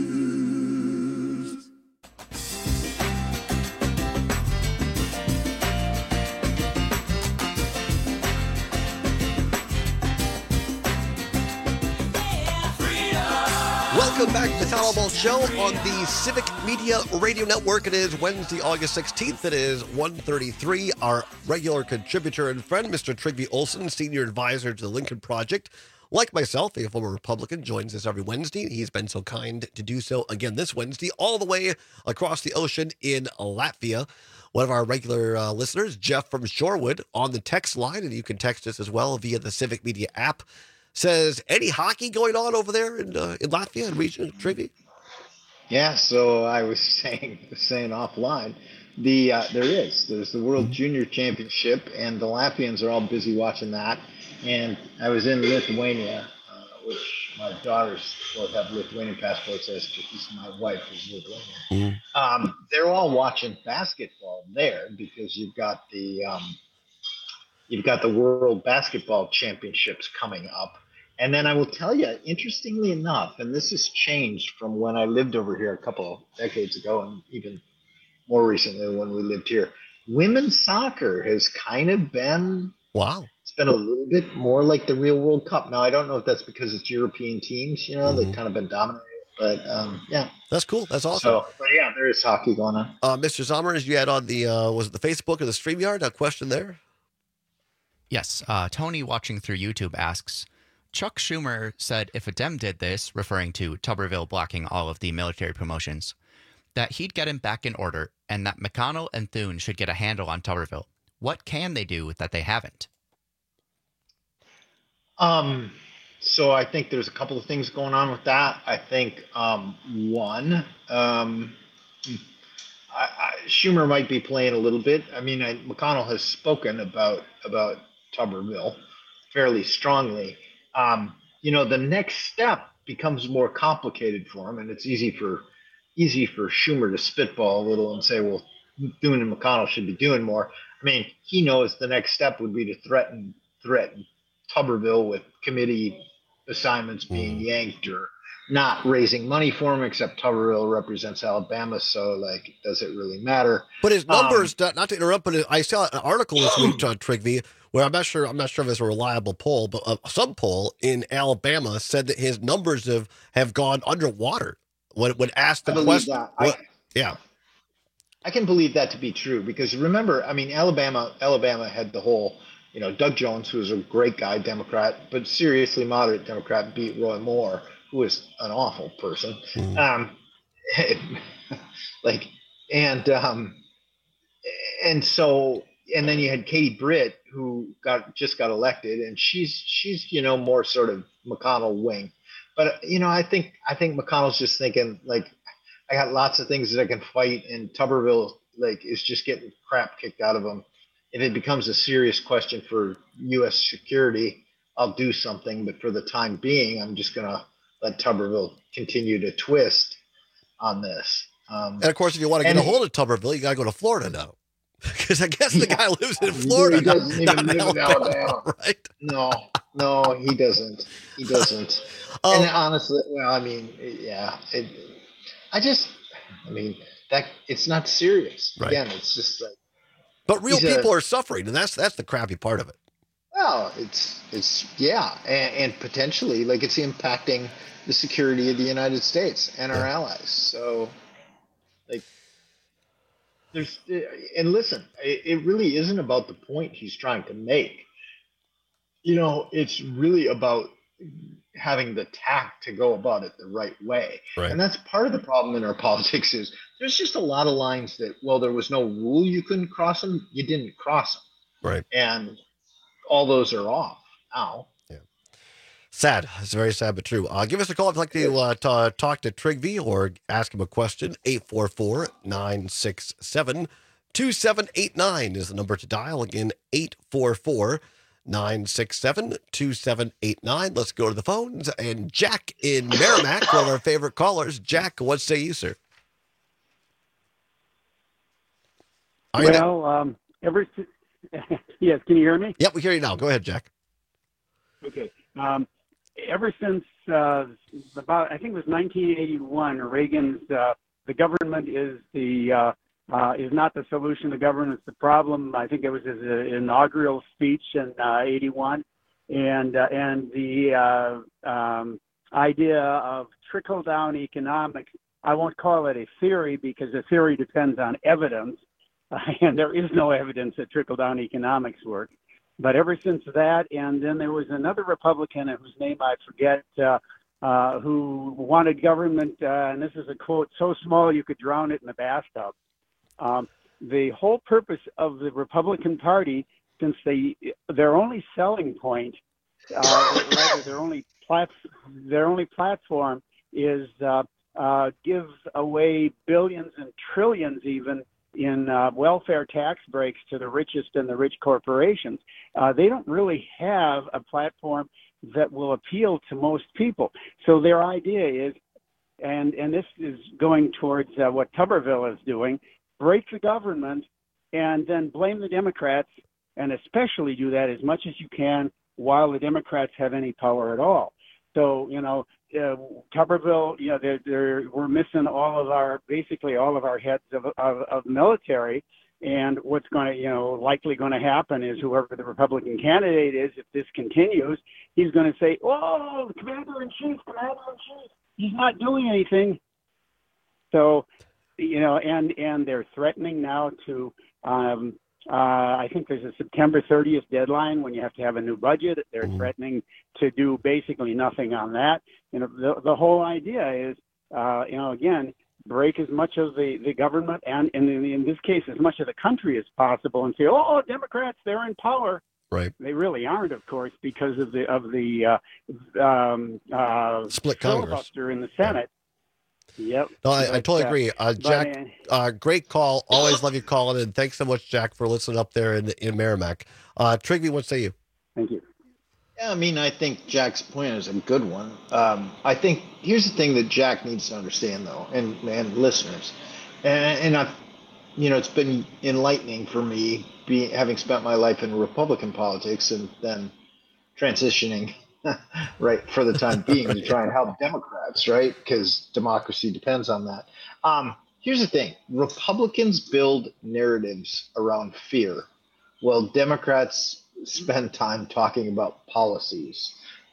Welcome back to the Town Hall Ball Show on the Civic Media Radio Network. It is Wednesday, August sixteenth. It is one thirty-three. Our regular contributor and friend, Mister Trygve Olsen, Senior Advisor to the Lincoln Project, like myself, a former Republican, joins us every Wednesday. He's been so kind to do so again this Wednesday, all the way across the ocean in Latvia. One of our regular uh, listeners, Jeff from Shorewood, on the text line, and you can text us as well via the Civic Media app, says, any hockey going on over there in uh, in Latvia and region, Trygve? Yeah, so I was saying saying offline, the uh, there is. There's the World Junior Championship, and the Latvians are all busy watching that. And I was in Lithuania, uh, which my daughters both have Lithuanian passports, as is my wife is Lithuanian. Mm. Um, they're all watching basketball there because you've got the um, you've got the World Basketball Championships coming up. And then I will tell you, interestingly enough, and this has changed from when I lived over here a couple of decades ago, and even more recently when we lived here, women's soccer has kind of been wow. It's been a little bit more like the real World Cup. Now I don't know if that's because it's European teams, you know, mm-hmm. they've kind of been dominated, but um, yeah, that's cool. That's awesome. So, but yeah, there is hockey going on. Uh, Mister Zommers, you had on the uh, was it the Facebook or the StreamYard? A question there. Yes, uh, Tony watching through YouTube asks, Chuck Schumer said if a Dem did this, referring to Tuberville blocking all of the military promotions, that he'd get him back in order and that McConnell and Thune should get a handle on Tuberville. What can they do that they haven't? Um, so I think there's a couple of things going on with that. I think, um, one, um, I, I, Schumer might be playing a little bit. I mean, I, McConnell has spoken about, about Tuberville fairly strongly. Um, you know, the next step becomes more complicated for him, and it's easy for easy for Schumer to spitball a little and say, well, Thune and McConnell should be doing more. I mean, he knows the next step would be to threaten threaten Tuberville with committee assignments being mm. yanked or not raising money for him, except Tuberville represents Alabama, so, like, does it really matter? But his numbers, um, not to interrupt, but I saw an article this week, John Trigby, where I'm not sure I'm not sure if it's a reliable poll, but uh, some poll in Alabama said that his numbers have, have gone underwater when when asked the question. That. What, I, yeah. I can believe that to be true because remember, I mean, Alabama, Alabama had the whole, you know, Doug Jones, who was a great guy, Democrat, but seriously moderate Democrat, beat Roy Moore, who was an awful person. Mm. Um, like, and um, and so, and then you had Katie Britt, who got just got elected, and she's she's you know more sort of McConnell wing, but you know, I think I think McConnell's just thinking like, I got lots of things that I can fight, and Tuberville like is just getting crap kicked out of him. If it becomes a serious question for U S security, I'll do something. But for the time being, I'm just gonna let Tuberville continue to twist on this. Um, and of course, if you want to get a hold of Tuberville, you got to go to Florida now, because I guess the yeah, guy lives in Florida. He doesn't not, even not live in Alabama, Alabama, right? No, no, he doesn't. He doesn't. um, and honestly, well, I mean, yeah, it, I just, I mean, that it's not serious. Right. Again, it's just like. But real people a, are suffering, and that's that's the crappy part of it. Well, it's it's yeah, and, and potentially like it's impacting the security of the United States and our yeah. allies. So, like, there's and listen, it, it really isn't about the point he's trying to make. You know, it's really about having the tact to go about it the right way. Right. And that's part of the problem in our politics is there's just a lot of lines that, well, there was no rule you couldn't cross them. You didn't cross them. Right. And all those are off now. Yeah. Sad. It's very sad, but true. Uh, give us a call if you'd like to uh, t- talk to Trigby or ask him a question. eight four four, nine six seven, two seven eight nine is the number to dial. Again, eight four four, nine six seven, two seven eight nine. Let's go to the phones. And Jack in Merrimack, one of our favorite callers. Jack, what say you, sir? Are well, um, ever since, yes, can you hear me? Yep, we hear you now. Go ahead, Jack. Okay. Um, ever since uh, about, I think it was nineteen eighty-one, Reagan's, uh, the government is the uh, uh, is not the solution. The government's the problem. I think it was his uh, inaugural speech in uh, eighty-one, and uh, and the uh, um, idea of trickle down economics. I won't call it a theory because a theory depends on evidence. Uh, and there is no evidence that trickle-down economics work. But ever since that, and then there was another Republican whose name I forget, uh, uh, who wanted government, uh, and this is a quote, so small you could drown it in a bathtub. Um, the whole purpose of the Republican Party, since they their only selling point, uh, rather their only plat- their only platform is uh, uh, give away billions and trillions even in uh, welfare tax breaks to the richest and the rich corporations. Uh, they don't really have a platform that will appeal to most people. So their idea is, and and this is going towards uh, what Tuberville is doing, break the government and then blame the Democrats, and especially do that as much as you can while the Democrats have any power at all. So, you know, uh, Tuberville, you know, they're, they're, we're missing all of our, basically all of our heads of, of, of military. And what's going to, you know, likely going to happen is whoever the Republican candidate is, if this continues, he's going to say, oh, commander-in-chief, commander-in-chief, he's not doing anything. So, you know, and, and they're threatening now to, um, uh, I think there's a September thirtieth deadline when you have to have a new budget. They're mm-hmm. threatening to do basically nothing on that. You know, the, the whole idea is, uh, you know, again, break as much of the, the government and, and in, in this case, as much of the country as possible and say, oh, Democrats, they're in power. Right. They really aren't, of course, because of the of the uh, um, uh, split Congress filibuster in the Senate. Yep. No, I, but, I totally uh, agree. Uh, Jack, but, uh, uh, great call. Always love you calling in. Thanks so much, Jack, for listening up there in in Merrimack. Uh, Trigby, what say you? Thank you. Yeah, I mean, I think Jack's point is a good one. Um, I think here's the thing that Jack needs to understand, though, and and listeners, and, and I've, you know, it's been enlightening for me, being having spent my life in Republican politics and then transitioning, right, for the time being to try and help Democrats, right, because democracy depends on that. Um, here's the thing: Republicans build narratives around fear, while Democrats spend time talking about policies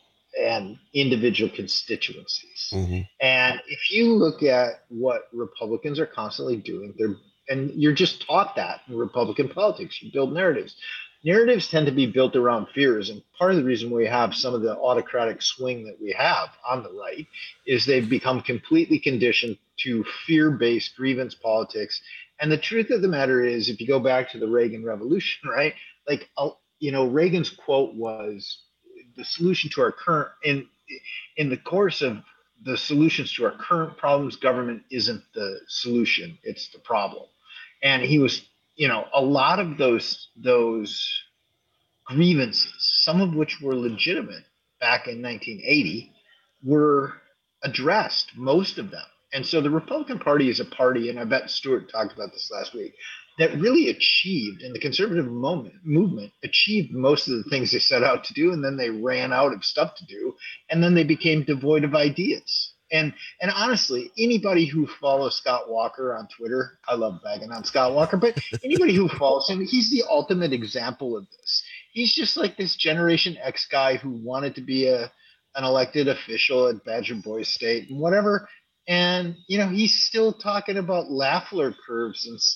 and individual constituencies. Mm-hmm. And if you look at what Republicans are constantly doing, they're and you're just taught that in Republican politics, you build narratives. Narratives tend to be built around fears, and part of the reason we have some of the autocratic swing that we have on the right is they've become completely conditioned to fear-based grievance politics. And the truth of the matter is, if you go back to the Reagan Revolution, right, like, you know, Reagan's quote was, the solution to our current, in in the course of the solutions to our current problems, government isn't the solution, it's the problem. And he was, you know, a lot of those those grievances, some of which were legitimate back in nineteen eighty, were addressed, most of them. And so the Republican Party is a party, and I bet Stuart talked about this last week, that really achieved, and the conservative moment, movement achieved most of the things they set out to do, and then they ran out of stuff to do, and then they became devoid of ideas. And and honestly, anybody who follows Scott Walker on Twitter, I love bagging on Scott Walker, but anybody who follows him, he's the ultimate example of this. He's just like this Generation X guy who wanted to be a an elected official at Badger Boys State and whatever. And, you know, he's still talking about Lafleur curves, and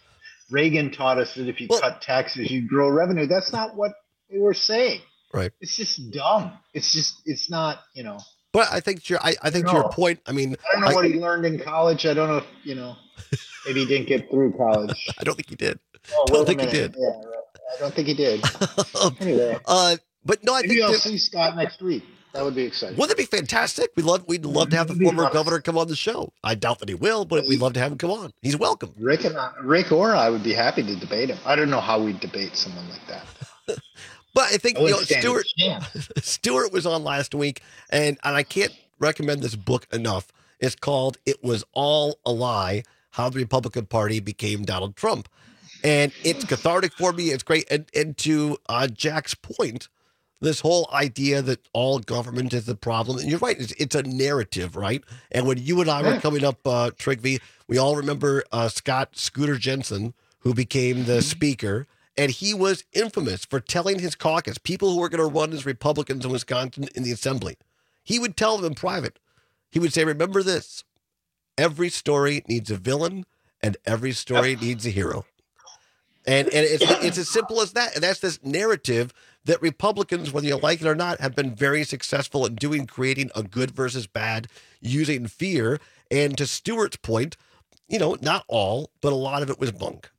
Reagan taught us that if you well, cut taxes, you grow revenue. That's not what they were saying. Right. It's just dumb. It's just, it's not, you know. But I think to your, I, I think to your point, I mean, I don't know I, what he learned in college. I don't know if, you know, maybe he didn't get through college. I don't think he did. Oh, I don't think he did. Yeah, I don't think he did. Anyway. Uh, but no, I maybe think I'll that, see Scott next week. That would be exciting. Wouldn't it be fantastic? We'd love, we'd love to have the former governor come on the show. I doubt that he will, but we'd love to have him come on. He's welcome. Rick and I, Rick or I would be happy to debate him. I don't know how we'd debate someone like that. But I think, I you know, Stuart, Stuart was on last week, and, and I can't recommend this book enough. It's called It Was All a Lie, How the Republican Party Became Donald Trump. And it's cathartic for me. It's great. And, and to uh, Jack's point, this whole idea that all government is the problem. And you're right. It's, it's a narrative, right? And when you and I were coming up, uh, Trigby, we all remember uh, Scott Scooter Jensen, who became the speaker. And he was infamous for telling his caucus, people who were going to run as Republicans in Wisconsin in the assembly, he would tell them in private. He would say, remember this, every story needs a villain and every story needs a hero. And and it's it's as simple as that. And that's this narrative that Republicans, whether you like it or not, have been very successful in doing, creating a good versus bad, using fear. And to Stuart's point, you know, not all, but a lot of it was bunk.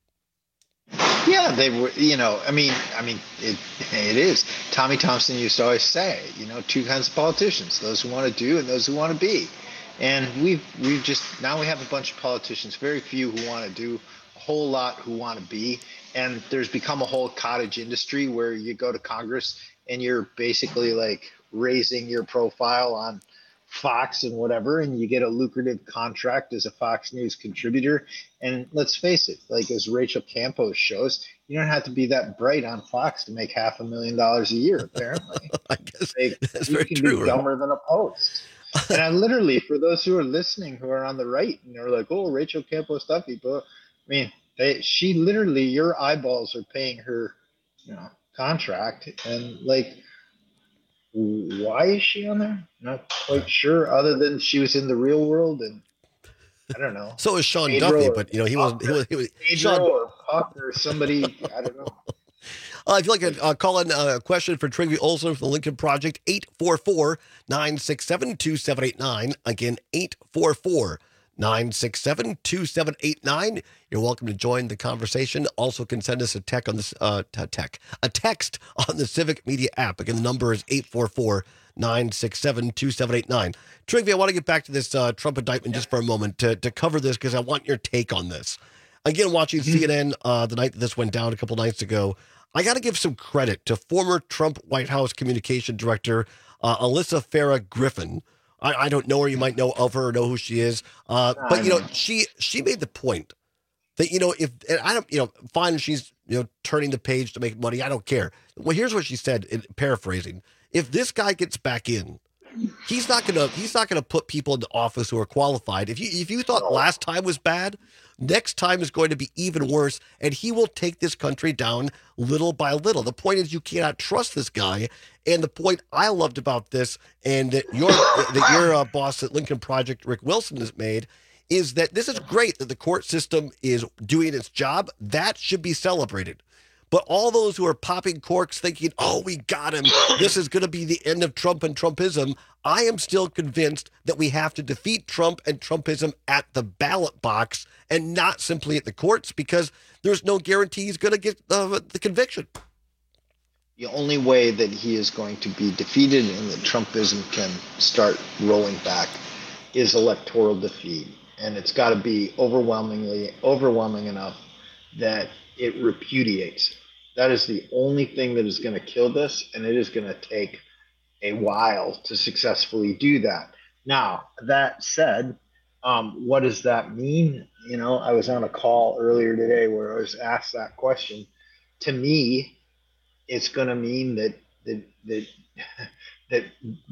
Yeah, they were, you know, I mean, I mean, it it is. Tommy Thompson used to always say, you know, two kinds of politicians, those who want to do and those who want to be. And we've, we've just, now we have a bunch of politicians, very few who want to do, a whole lot who want to be. And there's become a whole cottage industry where you go to Congress and you're basically like raising your profile on Fox and whatever, and you get a lucrative contract as a Fox News contributor. And let's face it, like as Rachel Campos shows, you don't have to be that bright on Fox to make half a million dollars a year, apparently. I guess like, that's you very can true. be dumber than a post. And I literally, for those who are listening who are on the right and they're like, oh, Rachel Campos stuff people, I mean, they, she literally, your eyeballs are paying her, you know, contract. And like, why is she on there? Not quite sure, other than she was in The Real World, and I don't know. So is Sean Pedro Duffy, or but you know he wasn't. He was. He was Pedro Sean or Puck or somebody. I don't know. Uh, if you'd like to uh, call in uh, a question for Trygve Olsen from the Lincoln Project, eight four four, nine six seven, two seven eight nine. Again, eight four four, nine six seven, two seven eight nine. You're welcome to join the conversation. Also can send us a tech on this uh, t- tech, a text on the Civic Media app. Again, the number is eight four four, nine six seven, two seven eight nine. Trygve, I want to get back to this uh, Trump indictment just for a moment to, to cover this because I want your take on this. Again, watching mm-hmm. C N N uh, the night that this went down a couple nights ago, I got to give some credit to former Trump White House communication director uh, Alyssa Farah Griffin. I, I don't know her. You might know of her or know who she is. Uh, but, you know, she she made the point that, you know, if and I don't, you know, fine, she's, you know, turning the page to make money. I don't care. Well, here's what she said, in paraphrasing. If this guy gets back in, he's not going to he's not going to put people into office who are qualified. If you if you thought last time was bad, next time is going to be even worse, and he will take this country down little by little. The point is you cannot trust this guy, and the point I loved about this, and that your that your uh, boss at Lincoln Project, Rick Wilson, has made, is that this is great that the court system is doing its job. That should be celebrated. But all those who are popping corks thinking, oh, we got him, this is going to be the end of Trump and Trumpism, I am still convinced that we have to defeat Trump and Trumpism at the ballot box and not simply at the courts, because there's no guarantee he's going to get uh, the conviction. The only way that he is going to be defeated and that Trumpism can start rolling back is electoral defeat. And it's got to be overwhelmingly, overwhelming enough that it repudiates. That is the only thing that is going to kill this, and it is going to take a while to successfully do that. Now, that said, um, what does that mean? You know, I was on a call earlier today where I was asked that question. To me, it's going to mean that that that that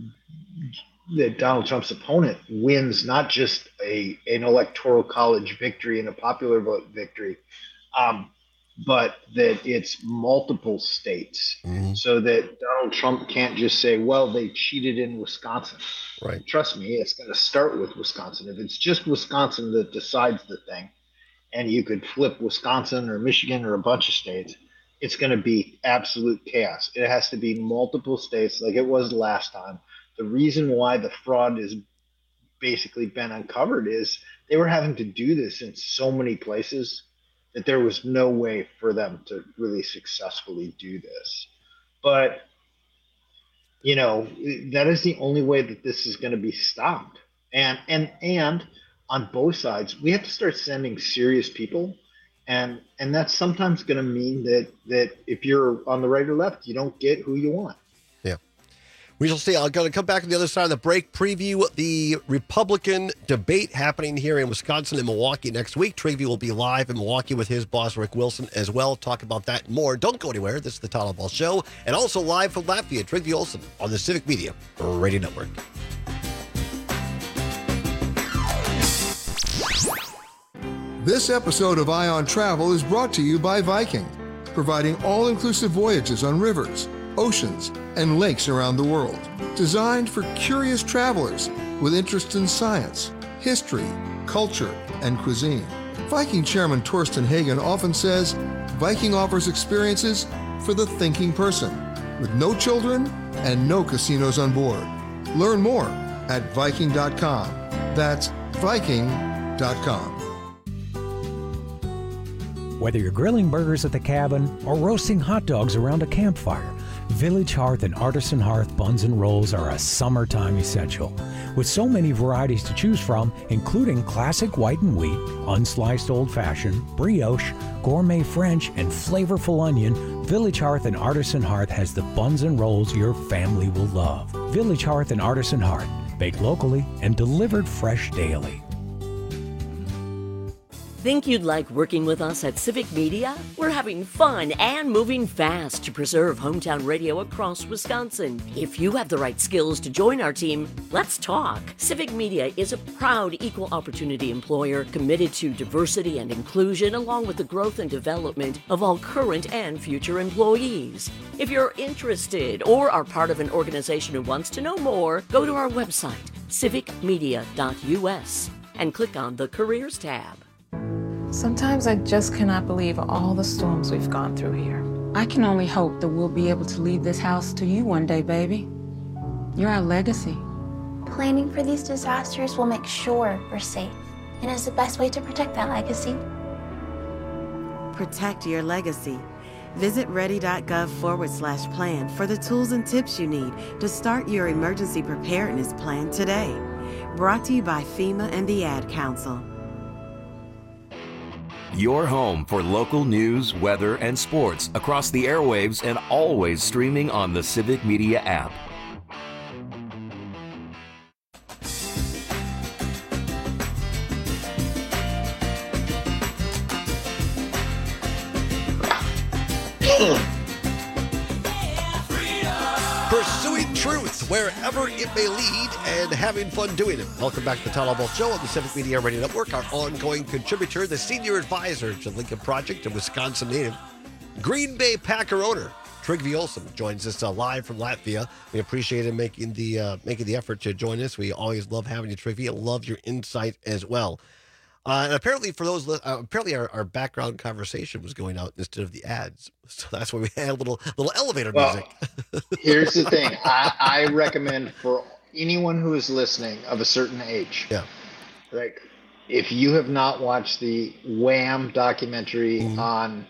that Donald Trump's opponent wins not just a an electoral college victory and a popular vote victory, um, but that it's multiple states, mm-hmm. so that Donald Trump can't just say, well, they cheated in Wisconsin. Right. Trust me, it's going to start with Wisconsin. If it's just Wisconsin that decides the thing, and you could flip Wisconsin or Michigan or a bunch of states, it's going to be absolute chaos. It has to be multiple states like it was last time. The reason why the fraud has basically been uncovered is they were having to do this in so many places that there was no way for them to really successfully do this. But, you know, that is the only way that this is going to be stopped. And and and on both sides, we have to start sending serious people. And and that's sometimes going to mean that, that if you're on the right or left, you don't get who you want. Yeah. We shall see. I'm going to come back on the other side of the break, preview the Republican debate happening here in Wisconsin and Milwaukee next week. Trygve will be live in Milwaukee with his boss, Rick Wilson, as well. Talk about that and more. Don't go anywhere. This is the Tyler Ball Show. And also live from Latvia, Trygve Olsen on the Civic Media Radio Network. This episode of Eye on Travel is brought to you by Viking, providing all-inclusive voyages on rivers, oceans, and lakes around the world. Designed for curious travelers with interest in science, history, culture, and cuisine. Viking chairman Torsten Hagen often says, Viking offers experiences for the thinking person, with no children and no casinos on board. Learn more at Viking dot com. That's Viking dot com. Whether you're grilling burgers at the cabin or roasting hot dogs around a campfire, Village Hearth and Artisan Hearth buns and rolls are a summertime essential. With so many varieties to choose from, including classic white and wheat, unsliced old-fashioned, brioche, gourmet French, and flavorful onion, Village Hearth and Artisan Hearth has the buns and rolls your family will love. Village Hearth and Artisan Hearth, baked locally and delivered fresh daily. Think you'd like working with us at Civic Media? We're having fun and moving fast to preserve hometown radio across Wisconsin. If you have the right skills to join our team, let's talk. Civic Media is a proud equal opportunity employer committed to diversity and inclusion along with the growth and development of all current and future employees. If you're interested or are part of an organization who wants to know more, go to our website, civic media dot u s, and click on the Careers tab. Sometimes I just cannot believe all the storms we've gone through here. I can only hope that we'll be able to leave this house to you one day, baby. You're our legacy. Planning for these disasters will make sure we're safe, and is the best way to protect that legacy. Protect your legacy. Visit ready.gov forward slash plan for the tools and tips you need to start your emergency preparedness plan today. Brought to you by FEMA and the Ad Council. Your home for local news, weather, and sports across the airwaves and always streaming on the Civic Media app. Pursuing truth wherever it may lead and having fun doing it. Welcome back to the Todd Albaugh Show on the Civic Media Radio Network. Our ongoing contributor, the senior advisor to the Lincoln Project, a Wisconsin native, Green Bay Packer owner, Trygve Olsen, joins us uh, live from Latvia. We appreciate him making the uh, making the effort to join us. We always love having you, Trygve. I love your insight as well. Uh, and apparently, for those, uh, apparently our, our background conversation was going out instead of the ads, so that's why we had a little little elevator well, music. Here's the thing: I, I recommend for anyone who is listening of a certain age, yeah, like if you have not watched the Wham documentary mm-hmm. on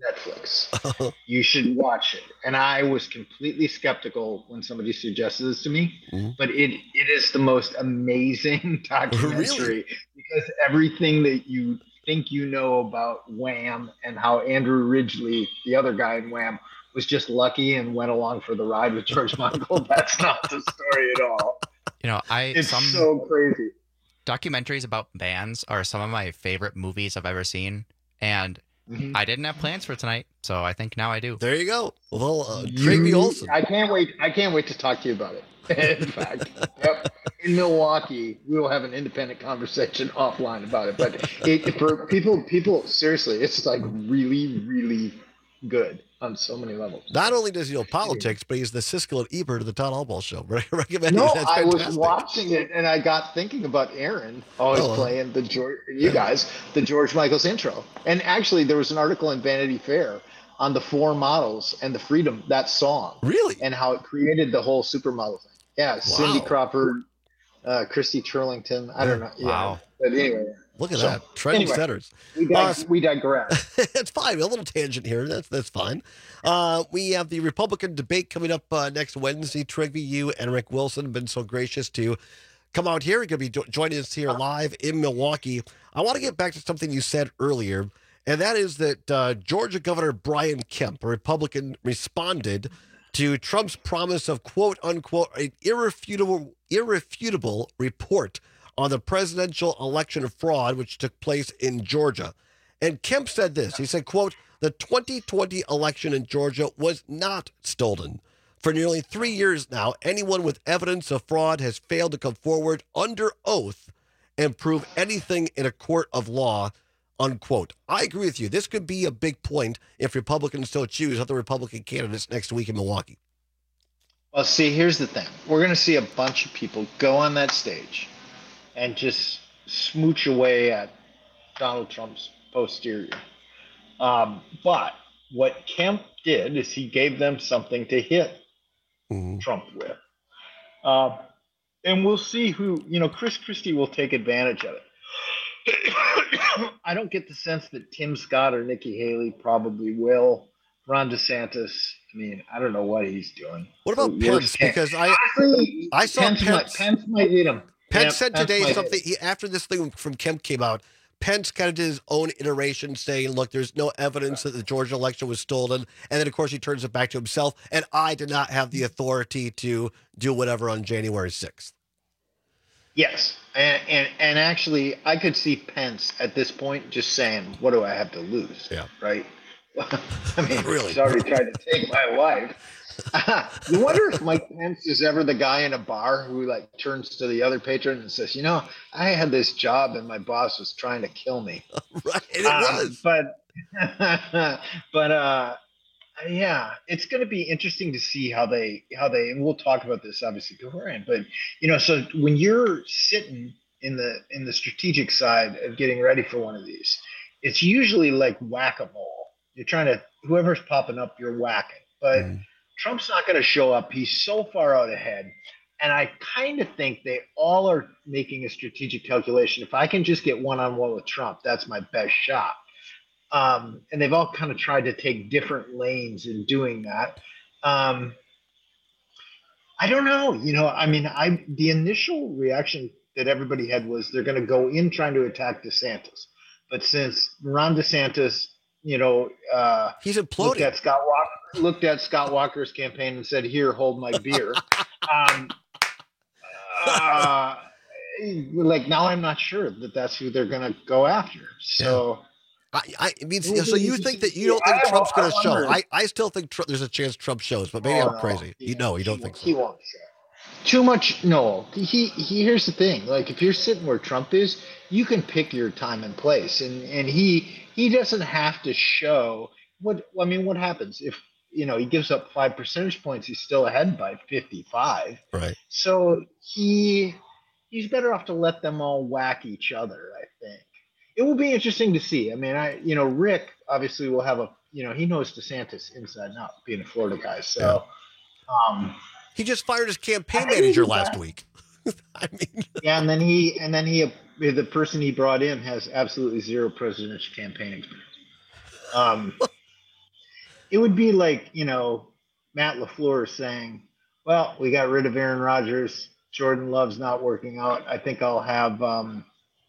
Netflix, you should watch it. And I was completely skeptical when somebody suggested this to me, mm-hmm. but it it is the most amazing documentary. Really? Because everything that you think you know about Wham and how Andrew Ridgeley, the other guy in Wham, was just lucky and went along for the ride with George Michael, that's not the story at all. You know, I it's some so crazy. Documentaries about bands are some of my favorite movies I've ever seen, and mm-hmm. I didn't have plans for tonight, so I think now I do. There you go. Well, uh, Trygve Olsen. I can't wait. I can't wait to talk to you about it. In fact, yep. In Milwaukee, we will have an independent conversation offline about it. But it, for people, people seriously, it's like really, really good on so many levels. Not only does he know politics, but he's the Siskel and Ebert of the Todd Albaugh Show. Recommend no, That's I fantastic. was watching it and I got thinking about Aaron always oh, playing the George, you guys, the George Michael's intro. And actually, there was an article in Vanity Fair on the four models and the freedom, that song. Really? And how it created the whole supermodel thing. Yeah, wow. Cindy Crawford, uh, Christy Turlington. I don't know. Yeah. Wow. But anyway. Look at so, that. Trendsetters. Anyway, we, dig- uh, we digress. It's fine. A little tangent here. That's that's fine. Uh, we have the Republican debate coming up uh, next Wednesday. Trygve, you and Rick Wilson have been so gracious to come out here. You're going to be jo- joining us here live in Milwaukee. I want to get back to something you said earlier, and that is that uh, Georgia Governor Brian Kemp, a Republican, responded to Trump's promise of quote unquote an irrefutable irrefutable report on the presidential election fraud which took place in Georgia. And Kemp said this. He said, quote, the twenty twenty election in Georgia was not stolen. For nearly three years now, anyone with evidence of fraud has failed to come forward under oath and prove anything in a court of law, unquote. I agree with you. This could be a big point if Republicans so choose other Republican candidates next week in Milwaukee. Well, see, here's the thing. We're going to see a bunch of people go on that stage and just smooch away at Donald Trump's posterior. Um, but what Kemp did is he gave them something to hit mm-hmm. Trump with. Uh, and we'll see who, you know, Chris Christie will take advantage of it. I don't get the sense that Tim Scott or Nikki Haley probably will, Ron DeSantis. I mean, I don't know what he's doing. What about Pence? Because I Honestly, I saw Pence, Pence. Might, Pence might hit him. Pence Yeah, said Pence today might something hit him. he, after this thing from Kemp came out. Pence kind of did his own iteration, saying, "Look, there's no evidence that the Georgia election was stolen," and then of course he turns it back to himself. And I did not have the authority to do whatever on January sixth. Yes, and, and and actually, I could see Pence at this point just saying, "What do I have to lose?" Yeah. Right. I mean, Really? he's already tried to take my life. You wonder if Mike Pence is ever the guy in a bar who like turns to the other patron and says, "You know, I had this job and my boss was trying to kill me." Right, and it Um, was. But, but uh, yeah, it's going to be interesting to see how they how they. And we'll talk about this obviously beforehand. But you know, so when you're sitting in the in the strategic side of getting ready for one of these, it's usually like whack-a-mole. You're trying to whoever's popping up, you're whacking. But Mm. Trump's not going to show up. He's so far out ahead. And I kind of think they all are making a strategic calculation. If I can just get one-on-one with Trump, that's my best shot. Um, and they've all kind of tried to take different lanes in doing that. Um, I don't know. You know, I mean, I the initial reaction that everybody had was they're going to go in trying to attack DeSantis. But since Ron DeSantis, you know, uh, he's looked imploding. at Scott Walker, looked at Scott Walker's campaign and said, "Here, hold my beer." um, uh, like now, I'm not sure that that's who they're going to go after. So, I, I mean, It will so be you think that you don't think I- Trump's going I to show? wonder- I, I still think Trump, there's a chance Trump shows, but maybe Oh, I'm no. crazy. You know, you don't think so. he won't show. Too much. No, he, he. Here's the thing. Like, if you're sitting where Trump is, you can pick your time and place, and and he he doesn't have to show what. I mean, what happens if you know he gives up five percentage points? He's still ahead by fifty-five. Right. So he he's better off to let them all whack each other. I think it will be interesting to see. I mean, I you know Rick obviously will have a you know he knows DeSantis inside and out, being a Florida guy. So. Um, He just fired his campaign I think manager he's last back. week. Yeah, and then he and then he the person he brought in has absolutely zero presidential campaign experience. Um, it would be like you know Matt LaFleur saying, "Well, we got rid of Aaron Rodgers. Jordan Love's not working out. I think I'll have um,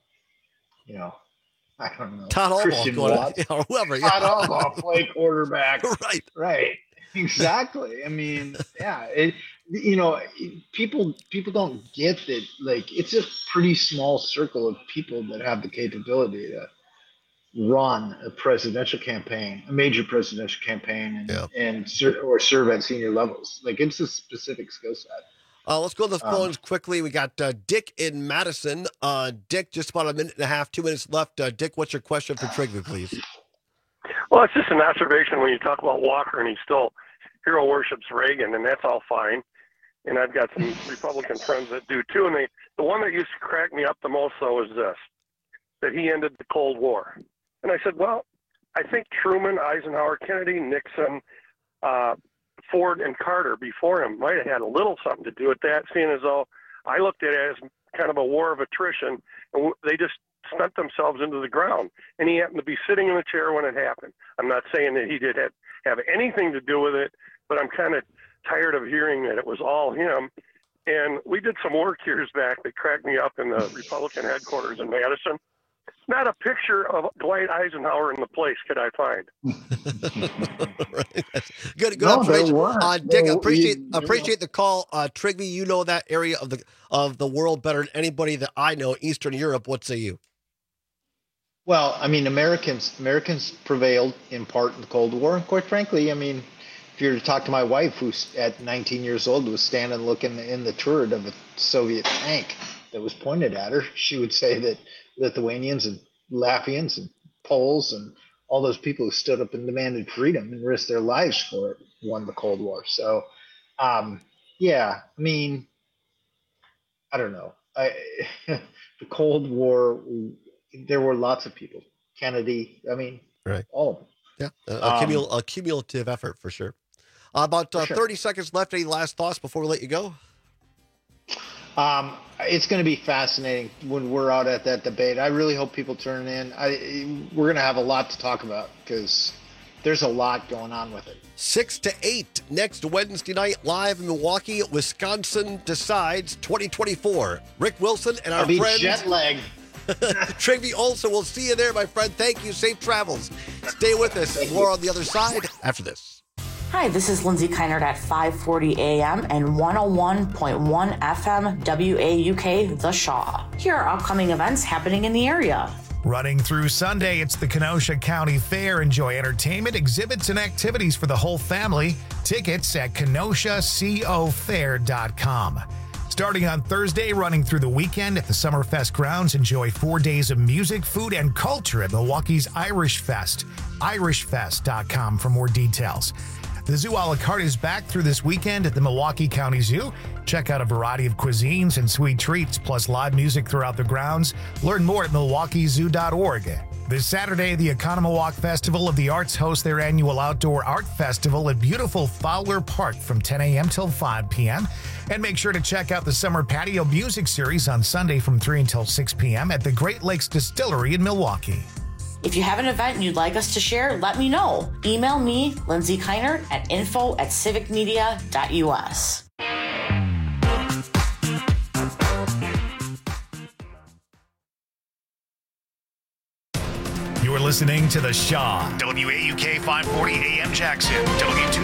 you know, I don't know, Todd Albaugh Christian going Watts, to, or whoever. Yeah. Todd Albaugh play quarterback. Right. Right. Exactly. I mean, yeah. It, you know, people people don't get that. Like, it's a pretty small circle of people that have the capability to run a presidential campaign, a major presidential campaign, and, Yeah. and ser- or serve at senior levels. Like, it's a specific skill set. Uh, let's go to the Um, phones quickly. We got uh, Dick in Madison. Uh, Dick, just about a minute and a half, two minutes left. Uh, Dick, what's your question for Trigby, please? Well, it's just an observation when you talk about Walker and he still hero worships Reagan, and that's all fine. And I've got some Republican friends that do too. And they, the one that used to crack me up the most, though, is this, that he ended the Cold War. And I said, well, I think Truman, Eisenhower, Kennedy, Nixon, uh, Ford, and Carter before him might have had a little something to do with that, seeing as though I looked at it as kind of a war of attrition, and they just spent themselves into the ground. And he happened to be sitting in the chair when it happened. I'm not saying that he did have, have anything to do with it, but I'm kind of tired of hearing that it was all him. And we did some work years back that cracked me up in the Republican headquarters in Madison. Not a picture of Dwight Eisenhower in the place could I find. Good, good No, observation. there weren't. Uh, Dick, No, appreciate you- appreciate the call. Uh, Trigby, you know that area of the of the world better than anybody that I know. Eastern Europe. What say you? Well, I mean, Americans Americans prevailed in part in the Cold War, and quite frankly, I mean, if you were to talk to my wife, who's at nineteen years old, was standing looking in the turret of a Soviet tank that was pointed at her, she would say that Lithuanians and Latvians and Poles and all those people who stood up and demanded freedom and risked their lives for it won the Cold War. So, um, yeah, I mean, I don't know. I, the Cold War, there were lots of people. Kennedy, I mean, Right. all of them. Yeah, a, a, Um, cumul- a cumulative effort for sure. Uh, about uh, For sure. thirty seconds left. Any last thoughts before we let you go? Um, it's going to be fascinating when we're out at that debate. I really hope people turn in. I we're going to have a lot to talk about because there's a lot going on with it. Six to eight next Wednesday night, live in Milwaukee. Wisconsin Decides twenty twenty-four. Rick Wilson and our I'll be friends jet lagged. Trigby Olson. We'll see you there, my friend. Thank you. Safe travels. Stay with us. More on the other side after this. Hi, this is Lindsay Keinert at five forty A M and one oh one point one F M W A U K The Shaw. Here are upcoming events happening in the area. Running through Sunday, it's the Kenosha County Fair. Enjoy entertainment, exhibits, and activities for the whole family. Tickets at kenosha co fair dot com. Starting on Thursday, running through the weekend at the Summerfest grounds, enjoy four days of music, food, and culture at Milwaukee's Irish Fest. irish fest dot com for more details. The Zoo a la carte is back through this weekend at the Milwaukee County Zoo. Check out a variety of cuisines and sweet treats, plus live music throughout the grounds. Learn more at milwaukee zoo dot org. This Saturday, the Economawalk Festival of the Arts hosts their annual outdoor art festival at beautiful Fowler Park from ten a.m. till five p.m. And make sure to check out the Summer Patio Music Series on Sunday from three until six p.m. at the Great Lakes Distillery in Milwaukee. If you have an event you'd like us to share, let me know. Email me, Lindsay Keinert, at info at civic media dot u s. You're listening to The Shaw, W A U K five forty A M Jackson, W two